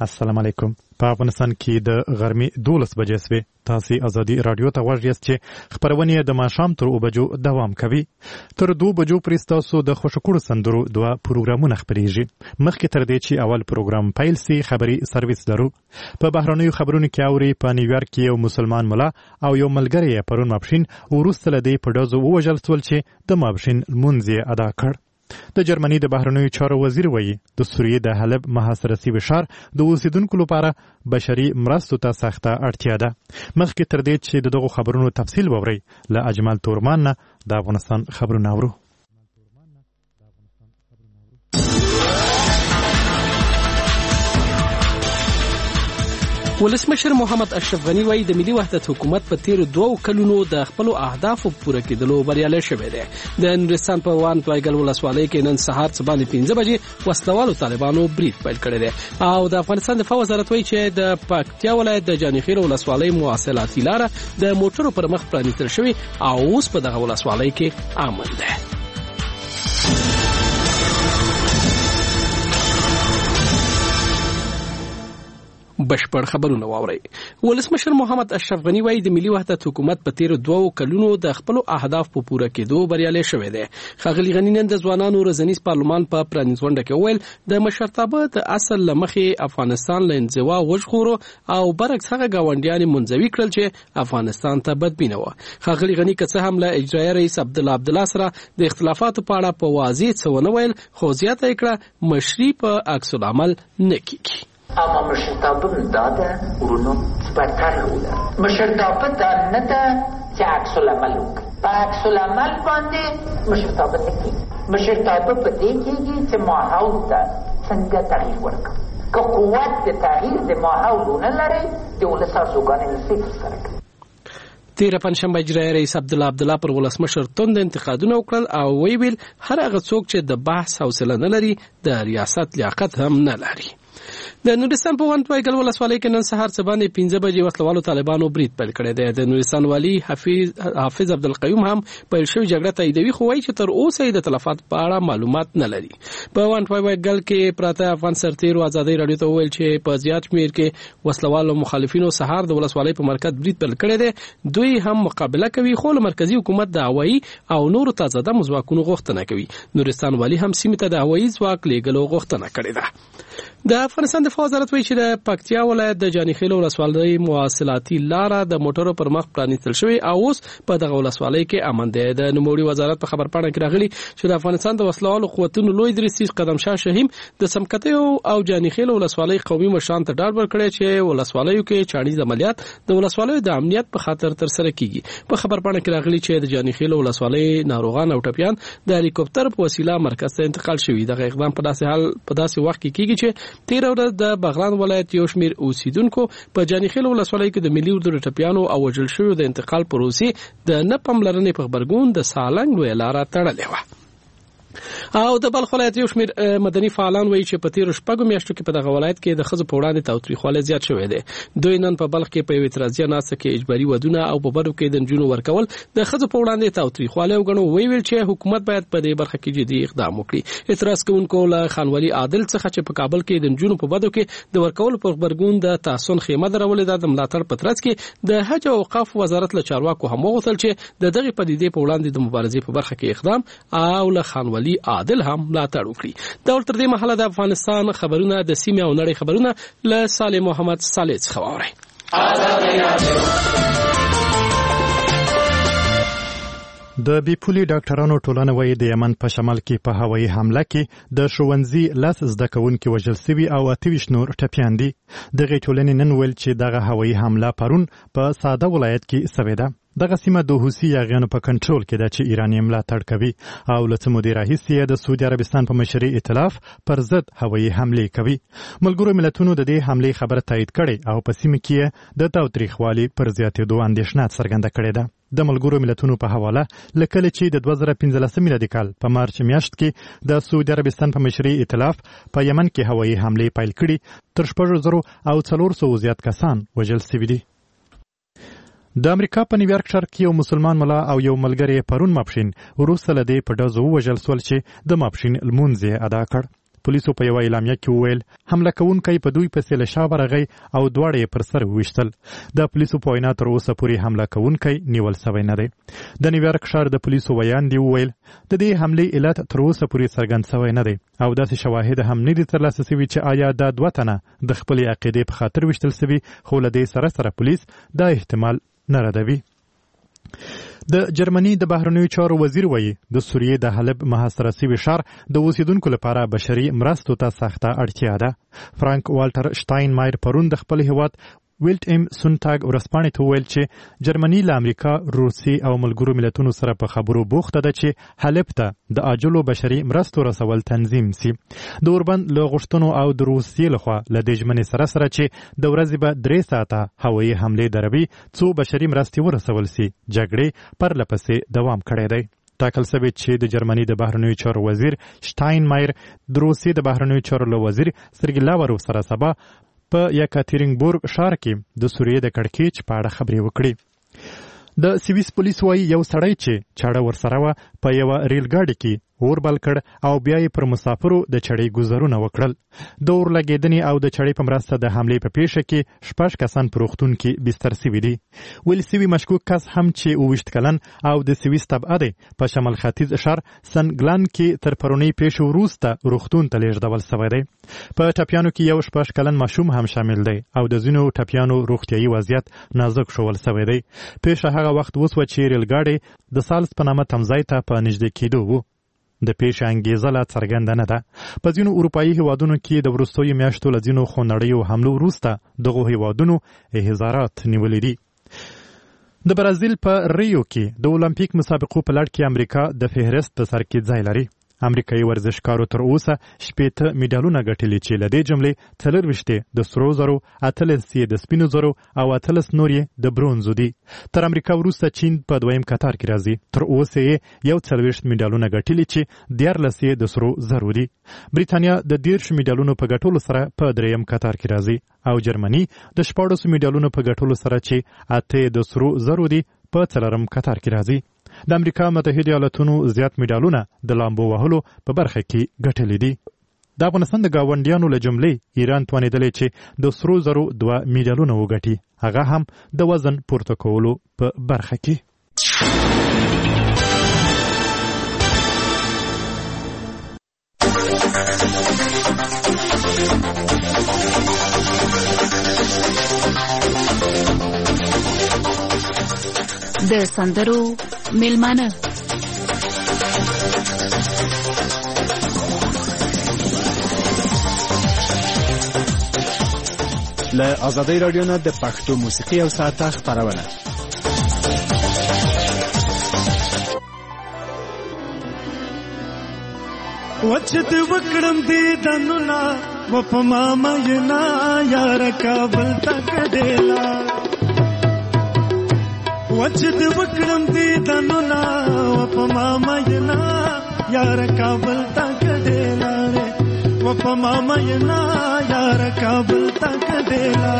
السلام علیکم. په افغانستان کې د غرمې 12 بجې سوې. تاسو ازادي رادیو ته غوږ یاست چې خبرونه د ماښام تر 2 بجو دوام کوي. تر 2 بجو پورې تاسو د خوشکړو سندرو 2 پروګرامونه خبريږي. مخکې تر دې چې اول پروګرام پیل سي خبري سرویس درو. په بهرنیو خبرونو کې اوري په نیویارک کې یو مسلمان ملا او یو ملګری پرون ماپښین وروسته لدی په ډزو ووژل شول چې د ماپښین لمونځ ادا کړ. د جرمني د بهرنیو چارو وزیر وایي د سوریې د حلب محاصره شوي ښار د اوسیدونکو لپاره بشري مرستو ته سخته اړتیا ده. مخکې تر دې چې دغه خبرونو تفصیل ووري له اجمل تورمان نه د افغانستان خبرونه اورو. ولسمشر محمد اشرف غنی وایي د ملي وحدت حکومت په تیر 2 کلونو د خپل اهدافو پوره کېدلو بریالی شوی دی. د نورستان په وان پایګل ولسوالۍ کې نن سهار صبح 5 بجې وسلوالو طالبانو برید پیل کړی دی او د افغانستان دفاع وزارت وایي چې د پکتیا ولایت د جانخیل ولسوالۍ مواصلاتي لاره د موټرو پر مخ پرانیستل شوی او اوس په دغه ولسوالۍ کې امن ده. بشپړ خبرونه واوري. ولسمشر محمد اشرف غنی وایي د ملي وحدت حکومت په تیر 2 کلونو د خپل اهداف په پوره کېدو بریالی شوی دی. ښاغلي غنی نن د ځوانانو ورځنیز پارلمان په پرانیزونډه کې وویل د مشرتابه د اصل لمخې افغانستان له انزوا وژغورو او برعکس هغه گاونډیان منځوي کړل چې افغانستان ته بدبینه و. ښاغلي غنی که څه هم له اجرایي رئیس عبدالله سره د اختلافاتو په اړه په واضح څه ونه ویل خو زیاته کړه مشري په عکس العمل نه کیږي. اما مشرتابه داده ورونو سپرتر روده مشرتابه دا نده چه عکس العمل وکن با عکس العمل بانده مشرتابه نکی مشرتابه بده کیگی چه ماحول دا سنگه تغییر ورکن که قوت دا تغییر دا ماحولونه لره دا ولسا سوگان نسیت سرکن. تیر پنځشنبه اجرایي رئیس عبدالله پر ولسمشر توند انتقادونه وکړل او ویل هر هغه څوک چې د بحث حوصله نه لري د ریاست لیاقت هم نه لري. د نورستان په وان پایګل ولسوالۍ کې نن سهار صبح 5 بجې وسلوالو طالبانو برید پیل کړی دی. د نورستان والی حافظ عبدالقیوم هم پیل شوی جګړه تاییدوي خو وایي چې تر اوسه د تلفات په اړه معلومات نه لري. په وان پایګل کې پراته افغان سرتیرو ازادي رادیو ته ویل چې په زیات شمیر کې وسلوالو مخالفینو سهار د ولسوالۍ په مرکز برید پیل کړی دی. دوی هم مقابله کوي خو مرکزی حکومت د هوایي او نورو تازه ځواکونو غوښتنه کوي. نورستان والی هم سیمه ته د هوایي ځواک لیږلو غوښتنه کړې ده. د افغانستان دفاع وزارت وایي چې د پکتیا ولایت د جانخیل ولسوالۍ مواصلاتي لاره د موټرو پر مخ پرانیستل شوی او اوس په دغه ولسوالۍ کې امن دی. د نوموړي وزارت په خبرپاڼه کې راغلي چې د افغانستان د وسلوالو قوتونو لوی درسي قدم شاه شهیم د سمکتیو او جانخیل ولسوالۍ قومي مشران ته ډاډ ورکړی چې ولسوالیو کې چاڼیز عملیات د ولسوالیو د امنیت په خاطر تر سره کیږي. په خبرپاڼه کې راغلي چې د جانخیل ولسوالۍ ناروغان او ټپیان د هلیکوپټر په وسیله مرکز ته انتقال شوي. دغه اقدام په داسې وخت کې کیږي چې تیر ورځ د بغلان ولایت یو شمیر اوسیدونکو په جانخیل ولسوالۍ کې د ملي اردو ټپیانو او وژل شویو د انتقال پروسې د نه پاملرنې په خبرګون د سالنګ لویه لاره تړلې وه. او د بلخ ولایت یو شمیر مدني فعالان وایي چې په تیر 6 میاشتو کې په دغه ولایت کې د ښځو په وړاندې تاوتریخوالی زیات شوی دی. دوی نن په بلخ کې په یو اعتراضي ناسته کې اجباري ودونه او په بدو کې د نجونو ورکول د ښځو په وړاندې تاوتریخوالی وګڼو. ویل چې حکومت باید په دې برخه کې جدي اقدام وکړي. اعتراض کوونکو له خانوالي عادل څخه چې په کابل کې د نجونو په بدو کې د ورکول پر خبرګون د تحسن خیمه درولې ده د ملاتړ په ترڅ کې د حج او اوقاف وزارت له چارواکو هم وغوښتل چې د دغه پدیدې په وړاندې د مبارزې په برخه کې اقدام او له خانوالي عادل هم ملاتړ وکړي. دا تر دې مهاله د افغانستان خبرونه د سیمې او نړۍ خبرونه له صالح محمد صالح څخه واورئ. د بیپولي ډاکټرانو ټولنه وایي د یمن په شمال کې په هوایي حمله کې د ښوونځي 10 زده کوونکي وژل شوي او 28 نور ټپیان دي. دغه ټولنې نن ویل چې دغه هوایي حمله پرون په ساده ولایت کې شوې ده. دغه سیمه د حوثي یاغیانو په کنټرول کې ده چې ایران یې ملاتړ کوي او له څه مودې راهیسې د سعودي عربستان په مشرۍ ائتلاف پر ضد هوایي حملې کوي. ملګرو ملتونو د دې حملې خبره تایید کړې او په سیمه کې د تاوتریخوالي پر زیاتېدو اندېښنه څرګنده کړې ده. د ملګرو ملتونو په حواله لکه چې د 2015 میلادي کال په مارچ میاشت کې د سعودي عربستان په مشرۍ ائتلاف په یمن کې هوایي حملې پیل کړي تر 400 زیات کسان وژل شوي دي. د امریکا په نیویارک ښار کې یو مسلمان ملا او یو ملګری پرون ماپښین وروسته له دې په ډزو ووژل شول چې د ماپښین لمونځ یې ادا کړ. پولیسو په یو اعلامیه کې وویل حمله کوونکی په دوی پسې له شا ورغی او دواړه یې پر سر وویشتل. د پولیسو په وینا تر اوسه پورې حمله کوونکی نیول سوی نه دی. د نیویارک ښار د پولیسو ویاندې وویل د دې حملې علت تر اوسه پورې څرګند سوی نه دی او داسې شواهد هم نه دي ترلاسه سوي چې آیا دا 2 تنه د خپلې عقیدې په خاطر ویشتل سوي، خو له دې سره پولیس دا احتمال نه ردوي. د جرمني د بهرنیو چارو وزیر وایي د سوریې د حلب محاصره شوي ښار د اوسیدونکو لپاره بشري مرستو ته سخته اړتیا ده. فرانک والټر شتاین مایر پرون د خپل هیواد ویلټ ام سونټاګ ورځپاڼې ته وویل چې جرمني له امریکا، روسیې او ملګرو ملتونو سره په خبرو بوخته ده چې حلب ته د عاجلو بشري مرستو رسول تنظیم سي. د اوربند له غوښتنو او د روسیې لخوا له دې ژمنې سره چې د ورځې به 3 ساعته هوایي حملې دروي څو بشري مرستې ورسول سي، جګړې پرله پسې دوام کړی دی. ټاکل شوی چې د جرمني د بهرنیو چارو وزیر شتاین مایر د روسیې د بهرنیو چارو له وزیر سرګی لاوروف سره سبا په یکاترینبورګ ښار کې د سوریې د کړکېچ په اړه خبرې وکړي. د سویس پولیس وایي یو سړی چې چاړه ورسره وه په یوه ریل ګاډي کې اور بل کړ او بیا یې پر مسافرو د چړې ګزارونه وکړل. د اور لګېدنې او د چړې په مرسته د حملې په پیښه کې 6 کسان په روغتون کې بستر سوي دي. ویل سوي مشکوک کس هم چې 28 کلن او د سویس تبعه دی په شمال ختیځ ښار سنګلان کې تر پرونۍ پیښې وروسته روغتون ته لیږدول سوی دی. په ټپیانو کې یو 6 کلن ماشوم هم شامل دی او د ځینو ټپیانو روغتیایي وضعیت نازک شول سوی دی. پیښه هغه وخت وسوه چې ریل ګاډي د سالس په نامه تمځای ته په نږدې کېدو و. د پیښې انګیزه لا څرګنده نه ده. په ځینو اروپایي هیوادونو کې د وروستیو میاشتو له ځینو خونړیو حملو وروسته دغو هیوادونو احضارات نیولي دي. د برازیل په ریو کې د اولمپیک مسابقو په لړ کې امریکا د فهرست په سر کې ځای لري. امریکایي ورزشکارو تر اوسه 18 میډالونه ګټلي چې له دې جملې 24 د سرو زرو، 18 د سپینو زرو او 18 نور د برونزو دي. تر امریکا وروسته چین په دویم کتار کې راځي. تر اوسه یې 41 میډالونه ګټلي چې 14 د سرو زرو دي. بریتانیا د 13 میډالونو په ګټلو سره په دریم کتار کې راځي او جرمني د 14 میډالونو په ګټلو سره چې 8 د سرو زرو دي په څلورم کتار کې راځي. د امریکا متحده ایالاتونو زیات میډالونه د لامبو وهلو په برخه کې ګټلي دي. د افغانستان د ګاونډیانو له جملې ایران توانېدلی چې د سرو زرو 2 میډالونه وګټي، هغه هم د وزن پورته کولو په برخه کې. د سندرو میلمانه له آزادۍ رادیو نه د پښتو موسیقي او ساعته خپرونه. وچد وکړم دې دنونا و په ماما ینا یار کابل تک ډېلا وچد وکړم دې دنونا و په ماما ینا یار کابل تک ډېلا و په ماما ینا یار کابل تک ډېلا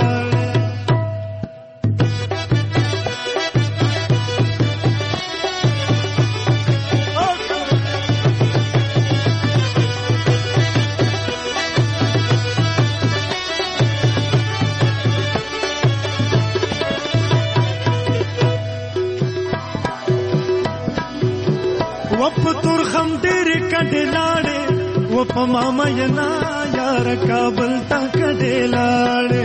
وپتور خم ډېر کډې لاړې و په ماما ینا یار کابل تا کډې لاړې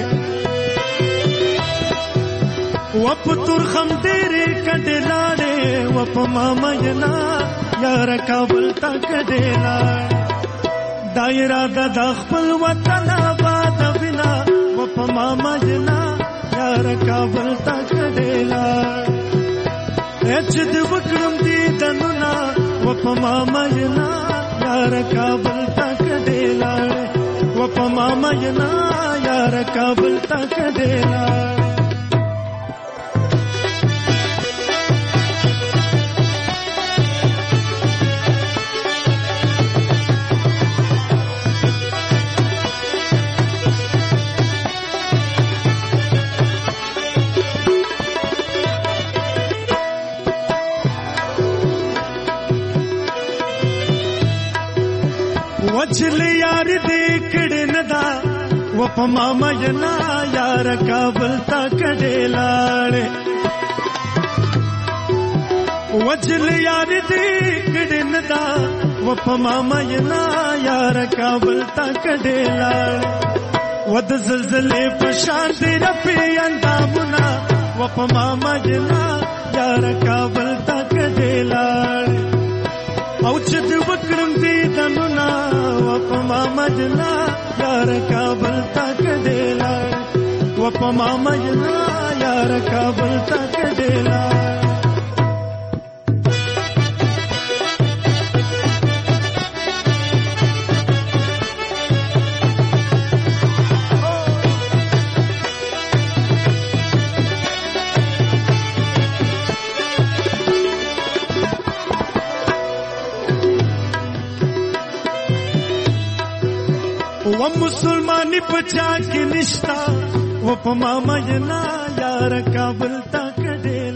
وپتور خم ډېر کډې لاړې و په ماما ینا یار کابل تا کډې لاړې دایره د خپل وطن آباد بنا و په ماما ینا یار کابل تا کډې لاړې چې د وکړم دې دنونا و په ماما ینا یار کابل تک ډېلاړې و په ماما ینا یار کابل تک ډېلاړې وچل یار یار دې کړه ندا و په ماما ینا یار کابل تا کډه لاړې وجل یار دې کړه ندا و په ماما ینا یار کابل تا کډه لاړې ود زلزلې په شان دې رپي اندامونه و په ماما ینا یار کابل تا کډه لاړې او چې د وکړم دې دنونه و په ماما ینا یار کابل تا کډه لاړې و په ماما ینا یار کابل تا کډه لاړې و مسلمانی پچا کی نشتا و په ماما ینا یار کابل تا کډه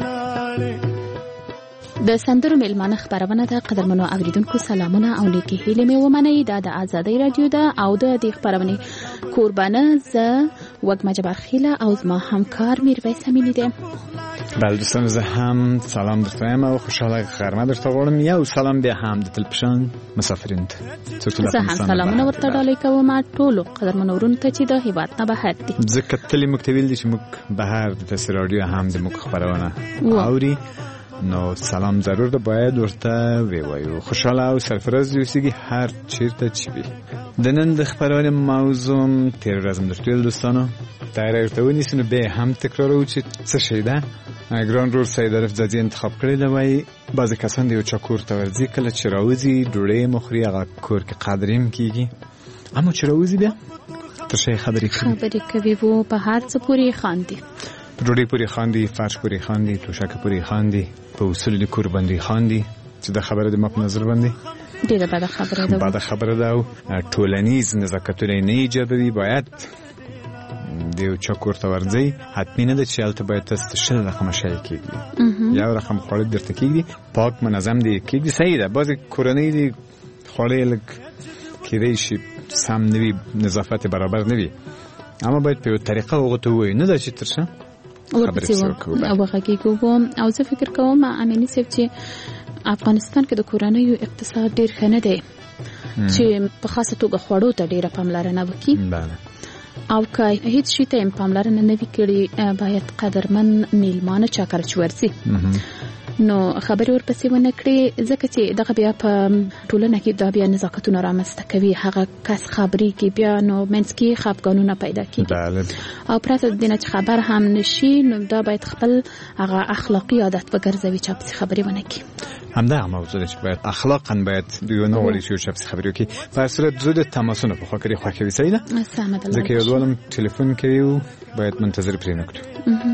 لاړې د سندرو میلمانه خبرونه ده. قدرمنو اوریدونکو سلامونه او نیکی هیله مې ومنئ. دا د آزادۍ رادیو ده او د دې خبرونې قربانه زه وګما جبار خیله او زما همکار میرویس امینی ده. بله دوستان زه هم سلام درتایم او خوشحاله غرمه درته غواړم. یو سلام بیا هم د تلپشن مسافرین ته زه هم سلامونه ورته ډالۍ کوم ټولو قدرمنو ورونو ته چې د هیواد نه بهر دي. ځکه تلې موږ ته ویل دي چې موږ بهر د تاثیر رادیو هم د موږ خبرونه اوري نو سلام ضرور ده باید ورته ویوایو. خوشحاله او سرفراز اوسئ هر چیرته چې وي. د نن د خبرونې موضوع تیر ورځ د ټول دوستانو تیاری ورته ونیسو نو بیا هم تکرارو چې څه شی ده. ګران رول سید رفزادي انتخاب کړی دی. وایي بعضې کسان د یو چا کور ته ورځي کله چې راوځي ډوډۍ مو خوري هغه کور کې قدر هم کېږي اما چې راوځي بیا تر شی خبرې کوي و په هر څه پورې خاندي. په ډوډۍ پورې خاندي، فرش پورې خاندي، توشکه پورې خاندي، په اصول د کور باندې خاندي چې د خبره د ما په نظر باندې ډېره بده خبره ده او ټولنیز نزاکتونه نه ایجابوي. باید د یو چا کور ته ورځئ حتمي نه ده چې هلته باید تاسو ته شل رقم شی کېږدي یو رقم خواړه درته کېږدي پاک منظم دې کېږدي. صحیح ده بعضې کورنۍ دي خواړه لږ کېدی شي سم نه وي نظافت برابر نه وي اما باید په یو طریقه هغو ته ووایو نه ده چې تر څه وغږیږو. او زه فکر کوم امیني صاحب چې افغانستان کې د کورنیو اقتصاد ډېر ښه نه دی چې په خاصه توګه خوړو ته ډېره پاملرنه وکړي او که هیڅ شي ته پاملرنه نه وي کړې باید قدرمن میلمانه چاکر چې ورځي نو خبرې ورپسې ونه کړي ځکه چې دغه بیا په ټولنه کې دا بیا نزاکتونه رامنځته کوي. هغه کس خبرېږي بیا نو منځ کې خفګانونه پیدا کېږي او پرته د دې نه چې خبر هم نشي نو دا باید خپل هغه اخلاقي عادت وګرځوي چې پسې خبرې ونه کړي. همدغه موضوع ده چې باید اخلاقا باید دوی نه غواړي چې یو چا پسې خبرې وکړي. په هر صورت زه د تماسونه په خوا کې خوښوي. صحیح ده ځکه یو دوه ټلیفون کوي او باید منتظر پرې نه کړو.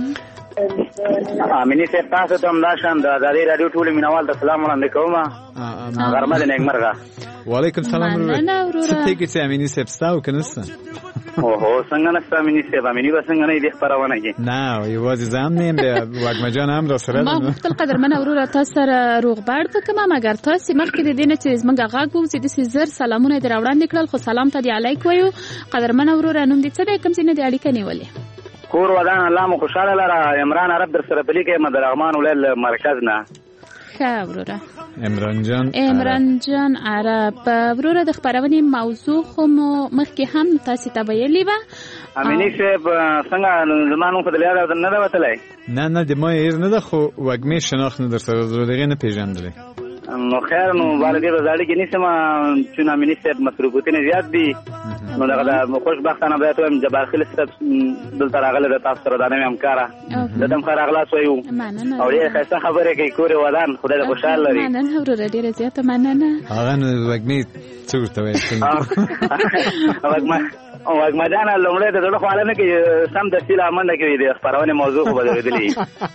امینی صاحب تاسو ته هم دا شان د آزادۍ راډیو ټولو مینوال ته سلام وړاندې کوم. غرمه د نیکمرغه. وعلیکم سلام څه ټیکې چې امیني صاحب ستا او که نسته؟ اوهو څنګه نسته امیني صاحب؟ امیني به څنګه نه دې خپرونه کې نه یوازې زه هم نه یم وږمه جان هم راسره ما غوښتل قدرمنه وروره تاسو سره روغبړ وکړم مګر تاسو مخکې د دې نه چې زموږ غږ ووځي داسې زر سلامونه دې راوړاندې کړل خو سلام ته دې علیک وایو. قدرمنه وروره نوم دې څه دی کوم ځای نه دې اړیکه نیولې؟ کور ودان الله مو خوشحاله لره. عمران عرب در سره پلی کې مدرغمان ولل مرکز نه ښه وروره عمران جان عرب. وروره د خبرونې موضوع خو مو مخکې هم تاسو ته ویلې وه. امیني صاحب څنګه زما نوم په دې یاد نه ده وتلی؟ نه د ما هیر نه ده خو وږمې شناخت نه در سره دغې نه پېژندلې. نو خیر نو بالګې به زاړه کې نیسم چون امیني صاحب مصروفیتونه زیات دي نو دغه خوشبختانه باید وایم جبار خلیل صاحب دلته راغلی د تاسو سره دا نوې همکاره د دم ښه راغلاست وایو او ډېرې ښایسته خبرې کوي کور یې ودان خدای دې خوشحال لري. مننه وروره ډېره زیاته مننه. هغه نو وږمې څه ورته وایي واګمدان لومړی د زړه خواله نه کوي سم د سیله منډه کوي د خپرونې موضوع خو بدلېدلې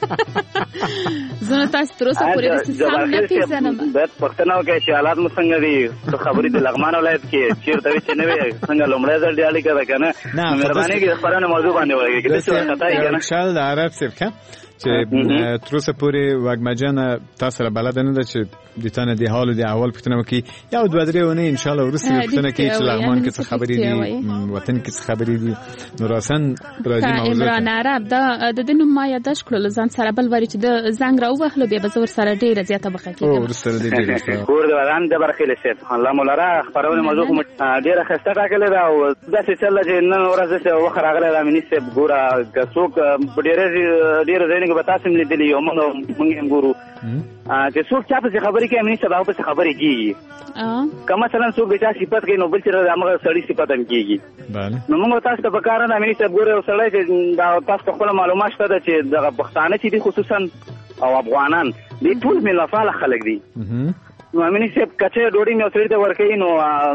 زه تاسو تر اوسه پورې سم نه پیژنم باید پوښتنه وکړئ چې حالات مو څنګه دي خبرې د لغمان ولایت کې چیرته وي چې نه وي څنګه لومړی ځل دی اړیکه ده که نه مهرباني کې د خپرونې موضوع باندې وغږېږي داسې وارخطا یې که نه شال د عرب صاحب که چې تر اوسه پورې وګمجن تاسو سره بلد نه ده چې د تانه د حال او د احوال پوښتنه وکړي یو دوه درې ونه ان شاء الله ورسره پوښتنه کوي چې لغمان کې څه خبرې دي وطن کې څه خبرې دي نو راسن راځي موضوع عمران عرب د دنو ما یاداش کړل ځان سره بل وری چې د زنګ راوغلو بیا به زور سره ډیره زیاته بخښه کېږي او ورسره دې ډیره کور د ودان د برخې شه الله مولانا خبرونه موضوع ډیره خسته راکړل دا او داسې چل چې نن ورځ څه وخت راغله د منیسب ګوره کڅوک ډیره ځای نه به تاسو ملي یو موږ هم ګورو چې څوک چا په خبرې کې امني سبا په خبرې کیږي که مثلا څوک د چا صفت کوي نو بل چې هغه سړی صفت هم کیږي نو موږ تاسو ته په کار نه امني سبا ګوره سړی چې دا تاسو خپل معلومات شته چې د پښتانه چې دي خصوصا او افغانان دي ټول ملافاله خلک دي نو امني سب کچه ډوډۍ مې سړی ته ورکړي نو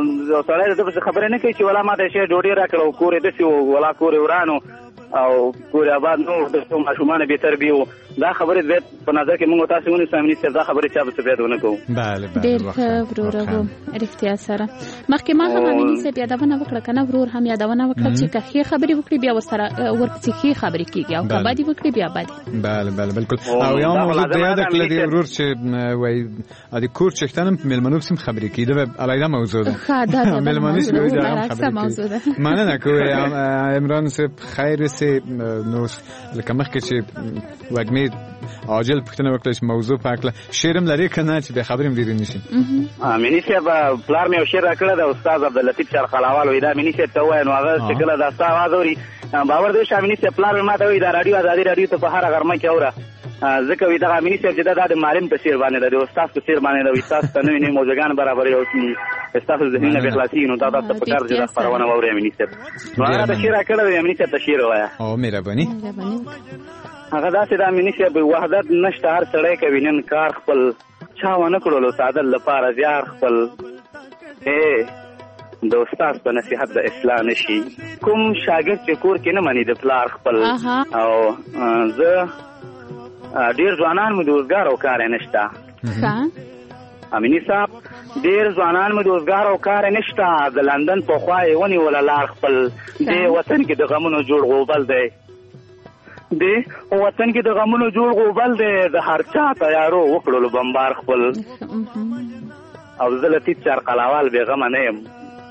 سړی د خبرې نه کوي چې ولا ماته شي ډوډۍ راکړو کورې دسي ولا کورې ورانو او کور آباد نو د ماشومان به تربیو دا خبره زه په نظر کې موږ تاسو ونی سامنے څه دا خبره چا په سپیډ ونه کوو bale ډېر ورور رښتیا سره مخکې ما هم امیني سه بیا دا ونه وکړه کنه ورور هم یادونه وکړه چې که خبرې وکړي بیا وسره ورپسې خبرې کیږي او که باندې وکړي بیا باندې bale بالکل او یو موضوع د یاد کړل دی ورور چې وای ا دې کور چختنم ملمنوب سم خبرې کیده به علایده موضوع ده ملمنوب سم موضوع ده مننه کوي عمران سه خیر سه نو لکه مخکې چې وګمې عاجل پښتنه وکړه چې موضوع پاکله شعرم لري کنه چې به خبرم ډیر نشي امینی صاحب پلار مې شعر راکړه د استاد عبداللطیف شر خلاوال وې دا امینی صاحب ته وای نو هغه شکل دا ستا आवाज اوري باور دې امینی صاحب پلار ما ته وې دا رادیو ازادي رادیو ته په هر غرمه کې اوره ځکه وې دا امینی صاحب چې دا د معلم په شعر باندې د استاد په شعر باندې د استاد ته نه موضوعګان برابر یو استاد ذهنه به خلاصي نو دا تاسو په کار دي خبرونه ووري امینی صاحب نو هغه د شعر راکړه امینی صاحب ته شعر وایا او مهرباني هغه داسې د امینی صاحب وحدت نشته هر سړی کوي نن کار خپل چا ونه کړلو ساده لپاره زیار خپل د استاد په نصیحت د اصلاح نشي کوم شاګرد چې کور کې نه مانی د پلار خپل او زه ډیر ځوانان مې د روزګار او کار نشته امینی صاحب ډیر ځوانان مې د روزګار او کار نشته د لندن په خوا یې ونیول لار خپل د وطن کې د غمونو جوړ غوبل دی دی وطن کې د غمونو جوړ غوبل دی د هر چا تیارو وکړلو بمبار خپل او زه لطیف چار قلاوال بیغمه نه یم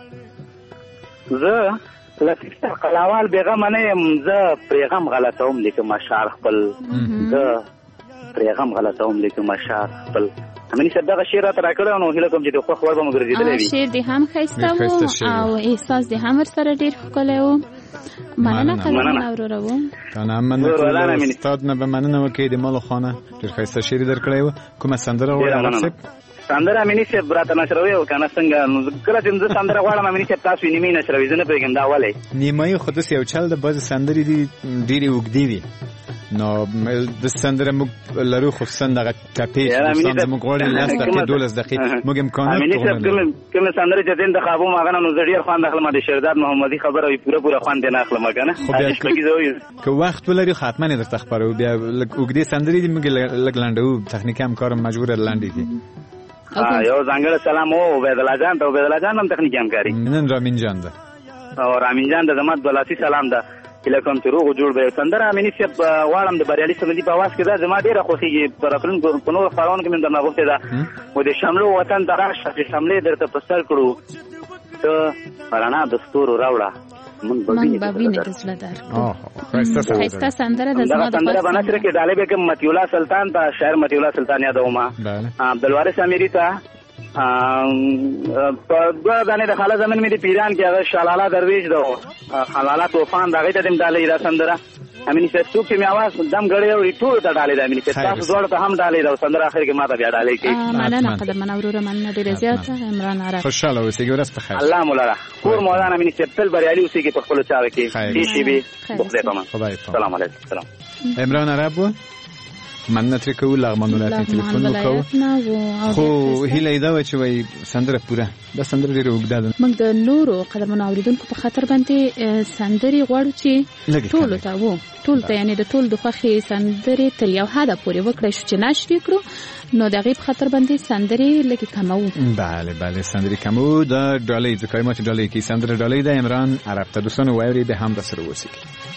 زه لطیف چار قلاوال بیغمه نه یم زه پریغم غلطوم لیکم اشعار خپل زه پریغم غلطوم لیکم اشعار خپل امینی صاحب دا شعر راته راکړی نو هیله کوم چې د خوښ وړ به مو ګرځېدلی وي شعر دې هم ښایسته و او احساس دې هم ورسره ډېر ښکلی و مننه قدرمن وروره و کنه مننه استاد نه به مننه وکړئ د مالو خانه ډېر ښایسته شعر یې درکړی و کومه سندره ووایه صاحب سندره امینی صاحب راته نشروي او کنه څنګه کله چې زه سندره غواړم امینی صاحب تاسو نیمه نشروي زه نه پوهېږم دا ولې نیمه خو داسې یو چل د بعضې سندرې دي ډېرې اوږدې وي نو د سندره موږ لرو خصوصا دغه ټپې خصوصا زموږ غواړي 10 دقیقې 12 دقیقې موږ امکانات امینی صاحب کوم سندره چې دین د خوابو ماغه نو زړیر خوان داخله د شهردار محمدي خبره وي پوره خوان دی نه اخلم کنه که وخت ولري خاطمه نه درته خبرو بیا اوږدې سندرې دي موږ لګلانډو تخنیکي همکارم مجبور لاندې دي یو ځانګړی سلام او عبید الله جان ته عبید الله جان هم تخنیکي همکاري نن رامین جان ده او رامین جان د زمات دولتي سلام ده لکه چې روغ جوړ به سندره امینی صاحب واړم د بریالي سمندي په واس کې دا زما ډیره خوښیږي پر خپل په نور خبرونه کې من درنه غوښته ده و د شملو وطن دراشه چې شملې درته پسر کړو ته پرانا دستور راوړه من بابینه رسله دار خسته سندره د زما د سندره بنشر کې ډالې به کوم متی الله سلطان ته شاعر متی الله سلطان یادوما عبدالوارث امیری ته په باندې د خاله زمين مې د پیران کې هغه شلاله درویش دو حلاله طوفان دغه ته دم ډالې را سندره امینی صاحب څوک چې می आवाज دم غړې او ټول ته ډالې د امینی صاحب تاسو ډول ته هم ډالې دا سندره اخر کې ماته بیا ډالې کې مننه قدرمن وروره مننه ډیره زیاته عمران عرب خوشاله اوسئ ورځ په خیر الله مولانا کور مولانا امینی صاحب تل بریالي اوسئ کې په خپل چاوي کې شي شي به بخیر پما السلام علیکم سلام عمران عرب مننه ترې کوو لغمان ولایت ټلیفون وکړو خو هیله دا و چې وای سندره پوره دا سندره ډېره اوږده ده موږ د نورو قدمونو اوریدونکو په خاطر باندې سندرې غواړو چې ټول ته یعنی د ټول د خوښې سندرې تر یو حده پورې وکړی شو چې نشر کړو نو د هغې په خاطر باندې سندرې لږې کموو. بله سندرې کموو. د ډالۍ ځکه ما چې ډالۍ کې سندره ډالۍ ده عمران عرب ته دوستانو واوري به هم در سره اوسئ.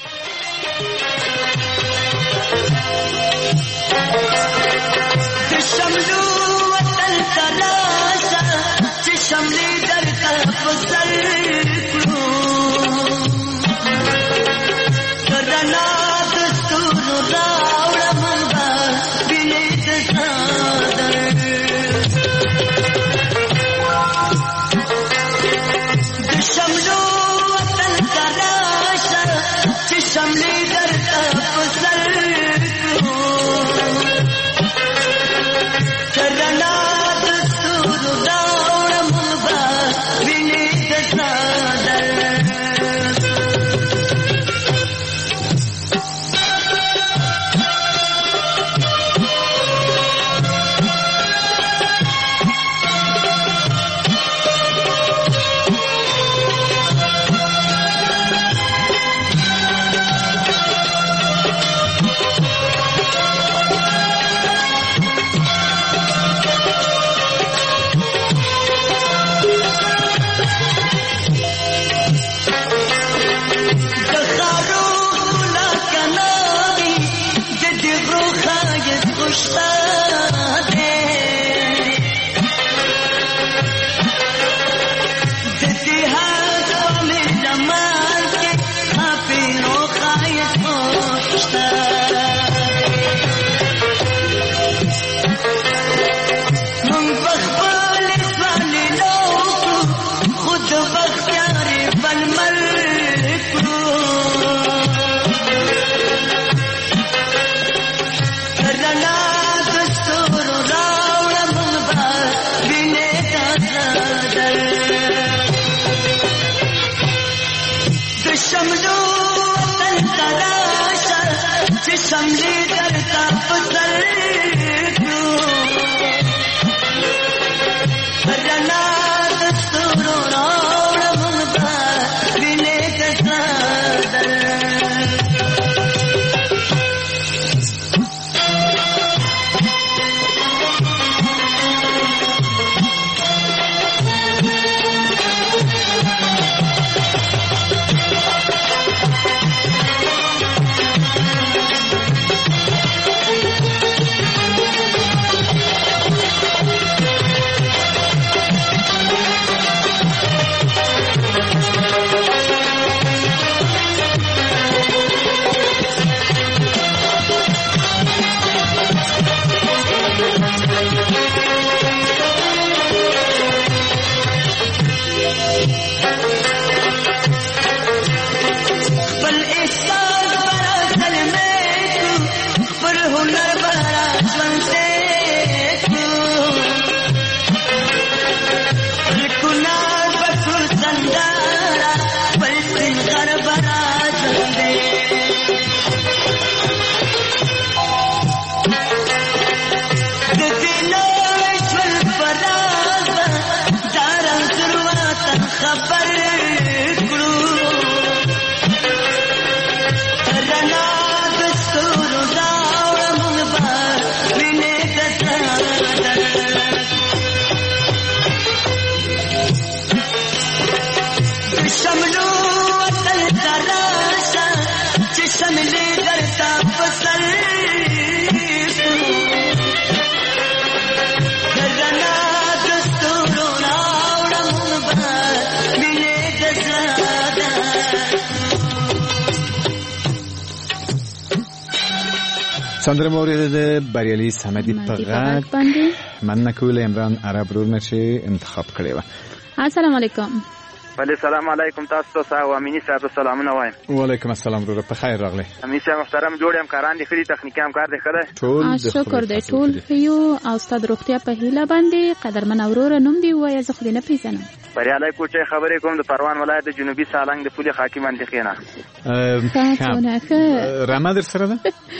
سندره مورد د بریالي صمدي په غږ مننه کوله عمران عرب ورونه چې انتخاب کړی و. السلام علیکم. وعلیکم السلام علیکم. تاسو ته او امینی صاحب سلامونه وایم. وعلیکم السلام ورو په خیر راغلی. امینی صاحب محترم جوړ هم کاران دي خري تخنیکی هم کار دي خره ټول شکر دی ټول یو او استاد روغتیا په هیله باندې قدرمن اورور نوم دی وای زه خو نه پیژنم. بریالي کوچه خبرې کوم د پروان ولایت د جنوبي سالنګ د پولي حاکم منطقې نه. رمه در سره ده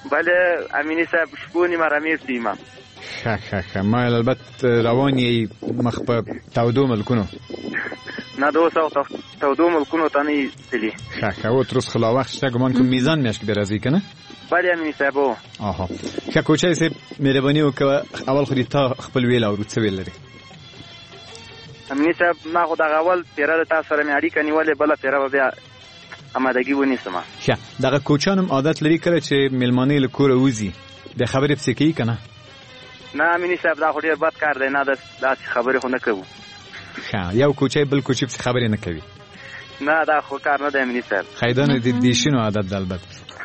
بله امینی صاحب شپونی ما رمیر سیما ښه ما البته روان یې مخ په تودو ملکونو نه 200 تودو ملکونو ته نه تللی ښه او تر اوسه خو لا وخت شته ګمان کوم میزان میاشت کې به راځي که نه بله امینی صاحب آها ښه کوچی صاحب مهرباني وکړه اول خو دې تا خپل ویل اورو څه ویل لري امینی صاحب ما خو دغه اول پیره د تاسو سره مې اړیکه نیولې بله پیره به بیا امادګي ونیسم ښه دغه کوچان هم عادت لري کله چې میلمانه له کوره وځي د خبرې پسې کوي که نه نه امینی صاحب دا خو ډېر بد کار دی نه داسې خبرې خو نه کوو ښه یو کوچی بل کوچي پسې خبرې نه کوي نه دا خو کار نه دی امینی صاحب خیدانو د شینو عادت ده البته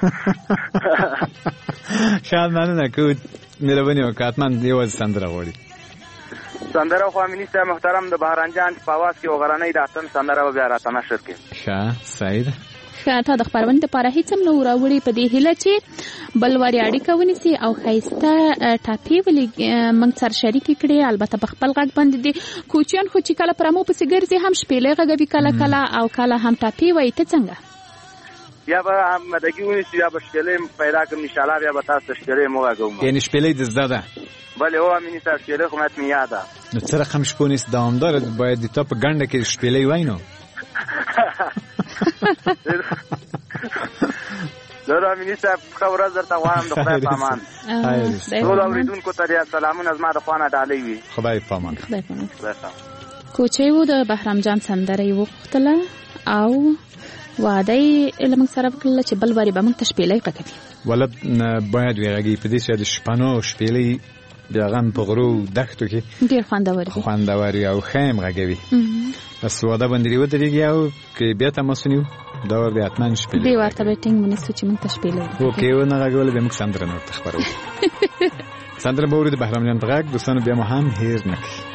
ښه مننه که مهرباني وکړه حتما یوازې سندره غواړي سندره خو امینی صاحب محترم د بهرنجان په اواز کې وغرنۍ د اتن سندره به بیا راته نشر کړي ښه صحیح ده ښه تا د خپرونې دپاره هېڅ هم نه و راوړي په دې هیله چې بل وارې اړیکه ونیسي او ښایسته ټاپې موږ سره شریکې کړې البته په خپل غږ باندې دي کوچیان خو چې کله پر رمو پسې ګرځي هم شپېلۍ غږوي کله او کله هم ټاپې وایي ته څنګه بیا به مدګي ونیسي بیا به شپېلۍ پیدا کړم انشاءالله بیا به تاسو ته شپېلۍ مو غږوم یعنې شپېلۍ د زده ده بله هو امیني صاحب شپېلۍ خو مات مې یاده نو څه رقم شپونیست دوامداره باید د تا په ګنډه کې شپېلۍ وای نو زه امیني صاحب ښه ورځ درته غواړم د خدای په امان ټول اورېدونکو ته سلامونه زما د خوا نه ډالۍ وي خدای په امان کوچی و د بهرام جان سندره یې وغوښتله او وعده یې له موږ سره وکړله چې بل وارې به موږ ته شپېلۍ غږوي ولې باید ویې غږوي په دې چې د شپنو شپېلۍ د هغه هم په غرو دښتو کې ډېر خوندور وي او ښه هم غږوي بس واده باندې دې ودرېږي او که بیا تماس ونیو دا ور بیا حتما شپېلۍ دې ورته به ټینګ ونیسو چې موږ ته شپېلۍ او که یې ونه غږوله بیا موږ سندره نه ورته خپروو سندره به اورو د بهرام جان په غږ دوستانو بیا مو هم هېر نه کړي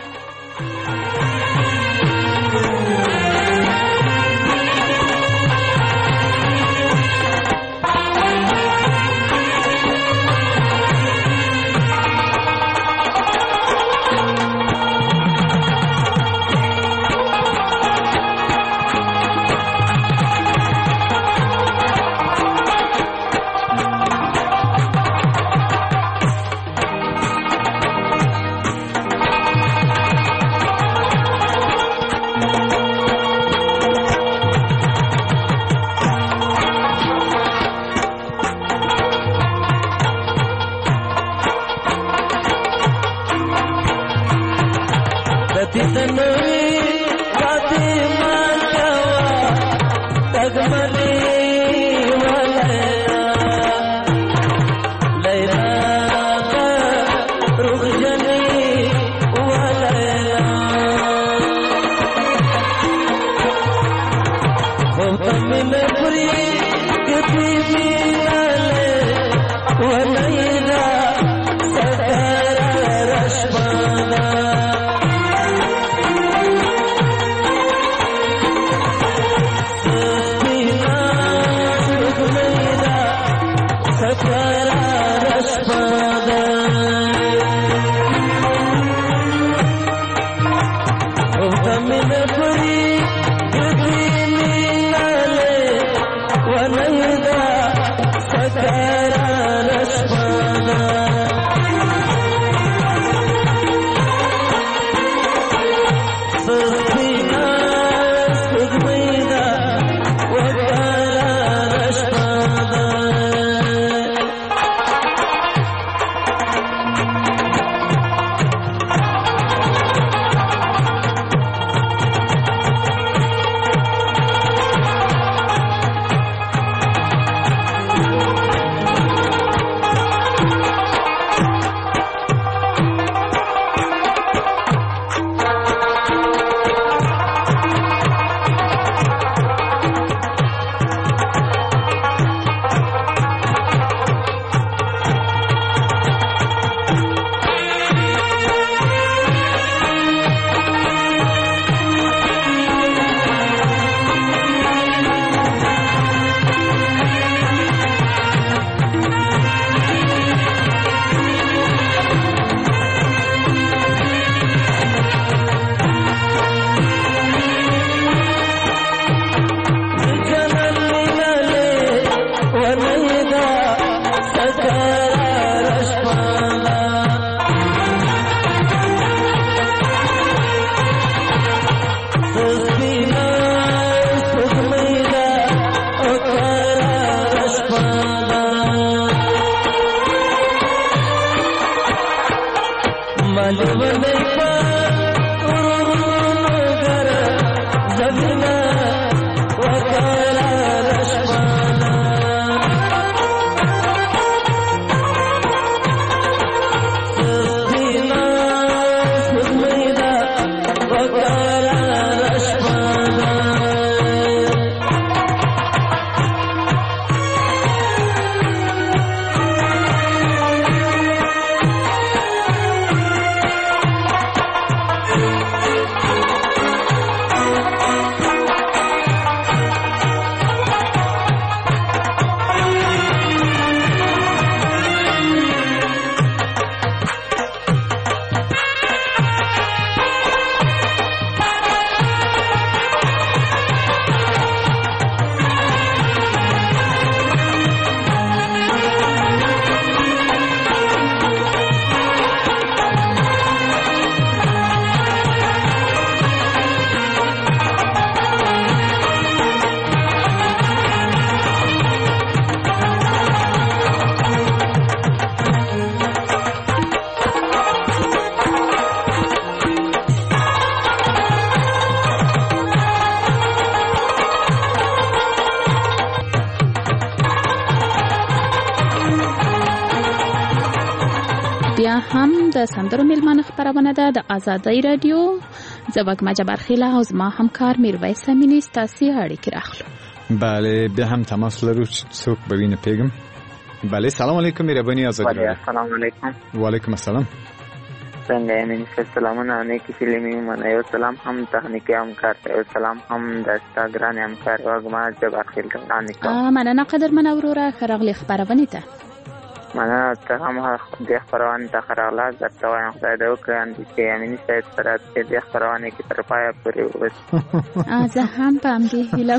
هم د سندرو میلمانه خبرونه ده د ازادۍ رادیو. زه وګما جبارخیله او زما همکار میرویس امینی ستاسي اړیکې راخلو. بله بیا هم تماس لرو څوک به وینه پیغام. بله سلام علیکم مهربانی ازادۍ رادیو. السلام علیکم. و علیکم السلام. څنګه یې منشي سلامونه نیکی فلمي منه یو سلام هم تخنیکی همکار یو سلام هم د انستاګرام همکار وګما جبارخیل کړه. مننه قدرمن وروره خرغلی خبرونه ته. مننه ته هم د خبرونه ته خرغلا درته وایم خدای دې وکړي چې امینی صاحب سره د خبرونه کې تر پایه پورې وس. زه هم په همدې هیله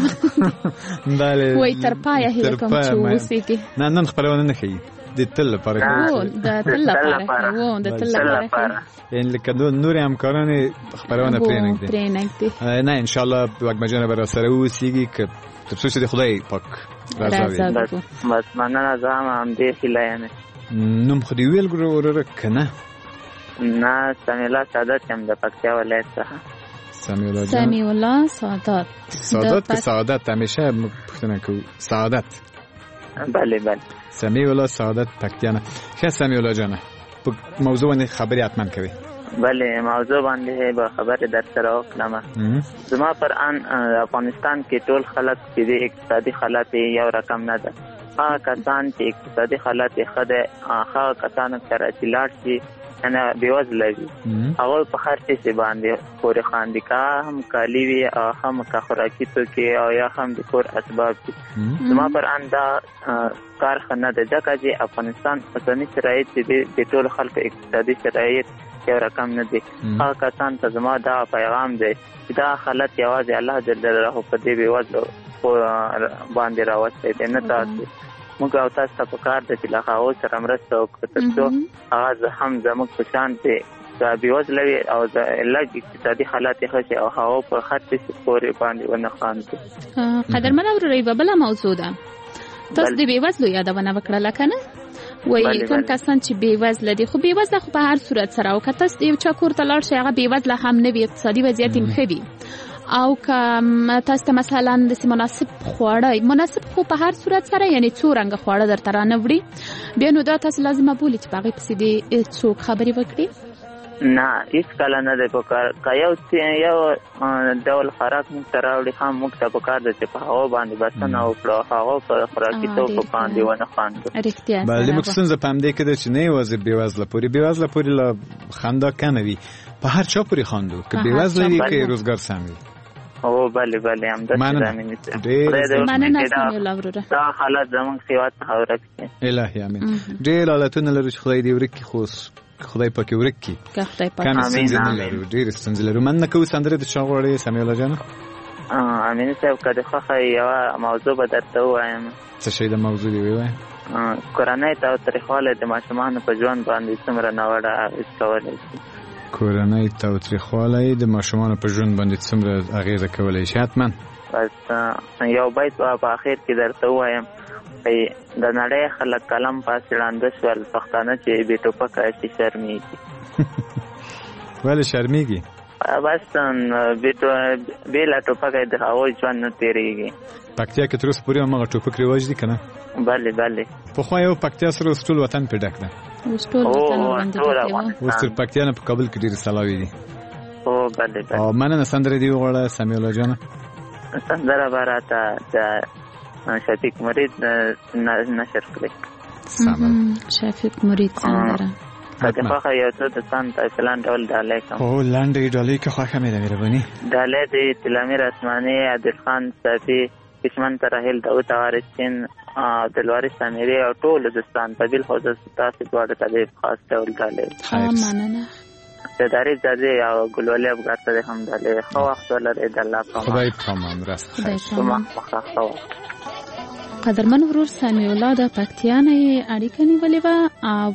بله وای تر پایه هیله کوم چې وسیږي. نن خبرونه نه کوي د تل لپاره د تل لپاره یعنی لکه نور همکاران خبرونه پرېنګدي نه ان شاء الله وګما جان برا سره وسیږي که تر څو چې خدای پاک راځي. بس مننه زه هم دې هیله یم. نوم خو دې ویل ګورو کنه نه سمیع الله سعادت هم د پکتیا ولایت څخه. سمیع الله سعادت همیشه پښتنه کو سعادت. بله سمیع الله سعادت پکتیانه. خیر سمیع الله جان موضوع باندې خبرې حتما کوي. بله موضوع باندې به خبرې در سره وکړم. زما پر ان افغانستان کې ټول خلک چې د اقتصادي حالت یو رقم نه ده. هغه کسان چې اقتصادي حالت ښه ده هغه کسانو سره چې لاړ شي نه بېوزله وي هغوی په هر څه باندې پورې خاندي که هم کالي وي او هم که خوراکي توکي او یا هم د کور اسباب وي. زما پر ان دا کار ښه نه ده ځکه چې افغانستان اوسني شرایط چې د ټولو خلکو اقتصادي شرایط یو رقم نه دي. هغه کسان ته زما دا پیغام دی چې دا حالت یوازې الله جل جلاله په دې بېوزلو باندې راوستی دی نه تاسو. موږ او تاسو ته پکار ده چې له هغو سره مرسته وکړو تر څو هغه هم زموږ په شان دی بېوزله وي او لږ اقتصادي حالات یې ښه شي او هغو په هر څه پورې باندې ونه خاندي. قدرمنه ورورې یوه بله موضوع ده. تاسو د بېوزلو یادونه وکړله که نه؟ وایي کوم کسان چې بېوزله دي خو بېوزله خو په هر صورت سره او که تاسو د یو چا کور ته لاړ شئ هغه بېوزله هم نه وي اقتصادي وضعیت یې ښه وي او که تاسو ته مثلا داسې مناسب خو په هر صورت سره یعنی څو رنګه خواړه درته رانه وړي بیا نو دا تاسو لازمه بولي چې په هغې پسې دې څوک خبرې وکړي. نه هیڅکله نه دی پکار که یو ډول خوراک موږ ته راوړي هم موږ ته پکار ده چې په هغو باندې بسنه وکړو هغو په خوراکي توکو باندې ونه خاندو. بله موږ ستونزه په همدې کې ده چې نه یوازې بېوزله پورې له خندا کمه وي په هر چا پورې خاندو که بېوزله وي که روزګار سم وي. او بله همداسې مننه سمیع الله وروره. دا حالت زموږ هېواد څخه ورک شي. الهي امین. ډېر حالتونه لرو چې خدای دې ورک کړي خو خدای پاک ورک کړي. کم ستونزې نه لرو ډېرې ستونزې لرو. مننه کوو سندرې د چا غواړې سمیع الله جانه؟ امین صاحب که د خوښه یوه موضوع به درته ووایم. څه شی د موضوع دې ووایه؟ کورنۍ تاوتریخوالی د ماشومانو په ژوند باندې څومره ناوړه اغېز کولی شي. کورنۍ تاوتریخوالی د ماشومانو په ژوند باندې څومره اغېزه کولی شي؟ حتما بس یو بیت په اخر کې درته ووایم د نړۍ خلک قلم پاسې ړانده شول پښتانه چې بې ټوپکه شي شرمېږي. ولې شرمېږي؟ بس بې له ټوپکه د هغوی ژوند نه تېرېږي. پکتیا کې تر اوسه پورې هماغه ټوپک رواج دي که نه؟ بله پخوا یو پکتیا سره اوس ټول وطن پرې ډک ده. اوس تر پکتیا نه په کابل کې ډېرې سلاوي دي. بله او مننه سندرې دې وغواړه سمیع الله جانه. سندره به راته د شفیق مرید نشر کړئ. شفیق مرید سندره که خوښه یو څه د سان تاسلان ډول ډالۍ کوم. لنډې ډالۍ که خوښه مې ده مهرباني. ډالۍ د تلامیر اسماني عادل خان صافي کشمن ترحیل داود وارثین دلوارث سمیری او ټول دوستان په بل خصوص تاسو دواړه ته خاص ډول ډالۍ. مننه. داري زده او ګلولې افغان ته هم ډالۍ خو وخت ولري د الله په خدای پامان راست خیر. قدرمن ورور سمیع الله د پکتیا نه اړیکه نیولې وه او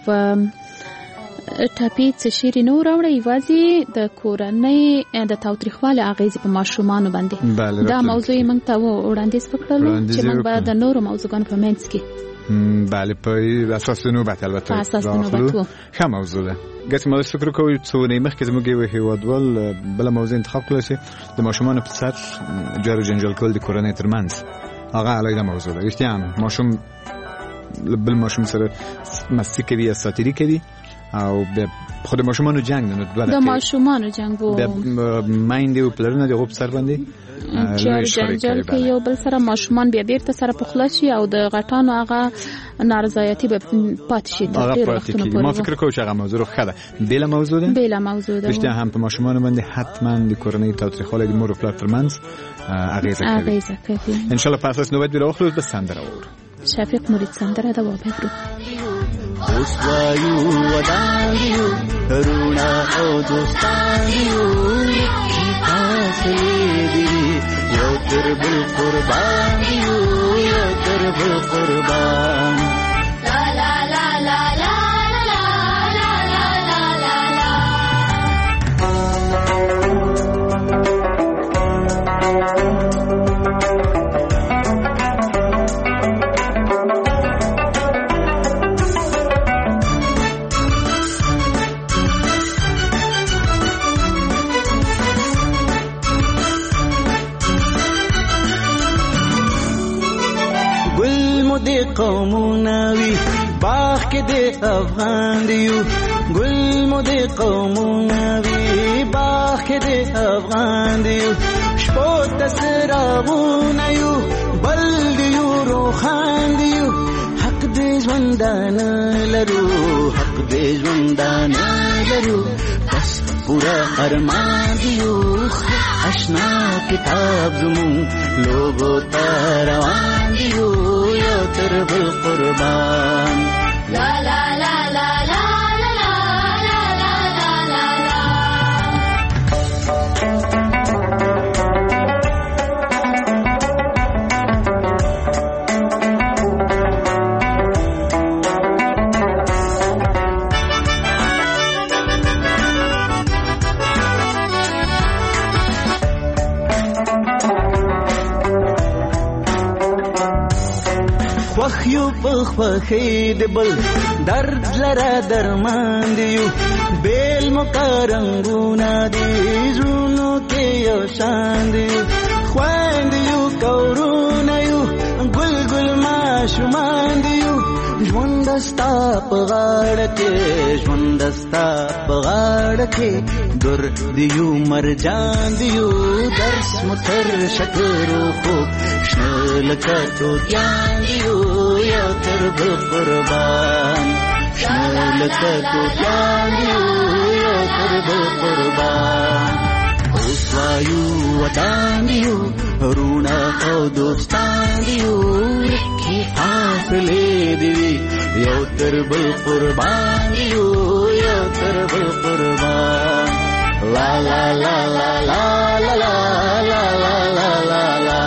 ټاپي څه شیرې نه وراوړه یوازې د کورنۍ د تاوتریخوالي اغېزې په ماشومانو باندې دا موضوع یې موږ ته وړاندیز وکړلو چې موږ به د نورو موضوعګانو په منځ کې بله په اساس د نوبت البته راخلو ښه موضوع ده. ګټې ما داسې فکر کوو څو ورځې مخکې زموږ یو هېوادوال بله موضوع انتخاب کړله چې د ماشومانو په سر جار و جنجال کول د کورنۍ ترمنځ هغه علیده موضوع ده. رښتیا ماشوم بل ماشوم سره مستی کوي یا ساتیري کوي او خود ماشومانو جنگ نه دوه د ماشومانو جنگ وو د مایندې او پلرونه د غوب سر باندې چې جنجال کې یو بل سره ماشومان بیا بیرته سره پخلا شي او د غټانو هغه نارضایتي به پاتې شي تر ډېر وختونو پورې. ما فکر کوم چې هغه موضوع خده بیل موضوع ده رښتیا هم په ماشومان باندې حتما د کورنۍ تاوتریخوالی د مور او پلار ترمنځ اغیزه کوي. ان شاء الله په اساس نوبت بیره واخلو به سندره وورو. شفیق مرید سندره دا وبرو اوس وایو ودانیو رونا او دوستانیو فاصله دی یو تر بل قربان یو تر بل قربان لا لا لا لا لا قومونه وی باغ کې د افغان دیو ګل مو د قومونه وی باغ کې د افغان دیو شپو تسراغونه یو بل دیو روخان دیو حق دې ژوندانه لرو حق دې ژوندانه لرو بس پورا ارمان دیو آشنا کتاب زمون لوګو روان دیو یو تر بل قربان لا لا لا لا لا یو پخوخی د بل درد لرا درمان دیو بیل مکارنگونا دی زونو کې یو شان دیو خوان دیو کورونا یو گل گل ماشومان دیو ژوندستا پغاړه کې ژوندستا پغاړه کې ګر دیو مرجان دیو درس متر شکر خو شلکه تو جان دیو یا تر بل قربان شلکه تو جان دیو یا تر بل قربان اوس وایو ودان دیو رونا او دوستان دیو کی فاصله دی یو تر بل قربان دیو یا تر بل قربان لا لا لا لا لا لا لا لا لا لا لا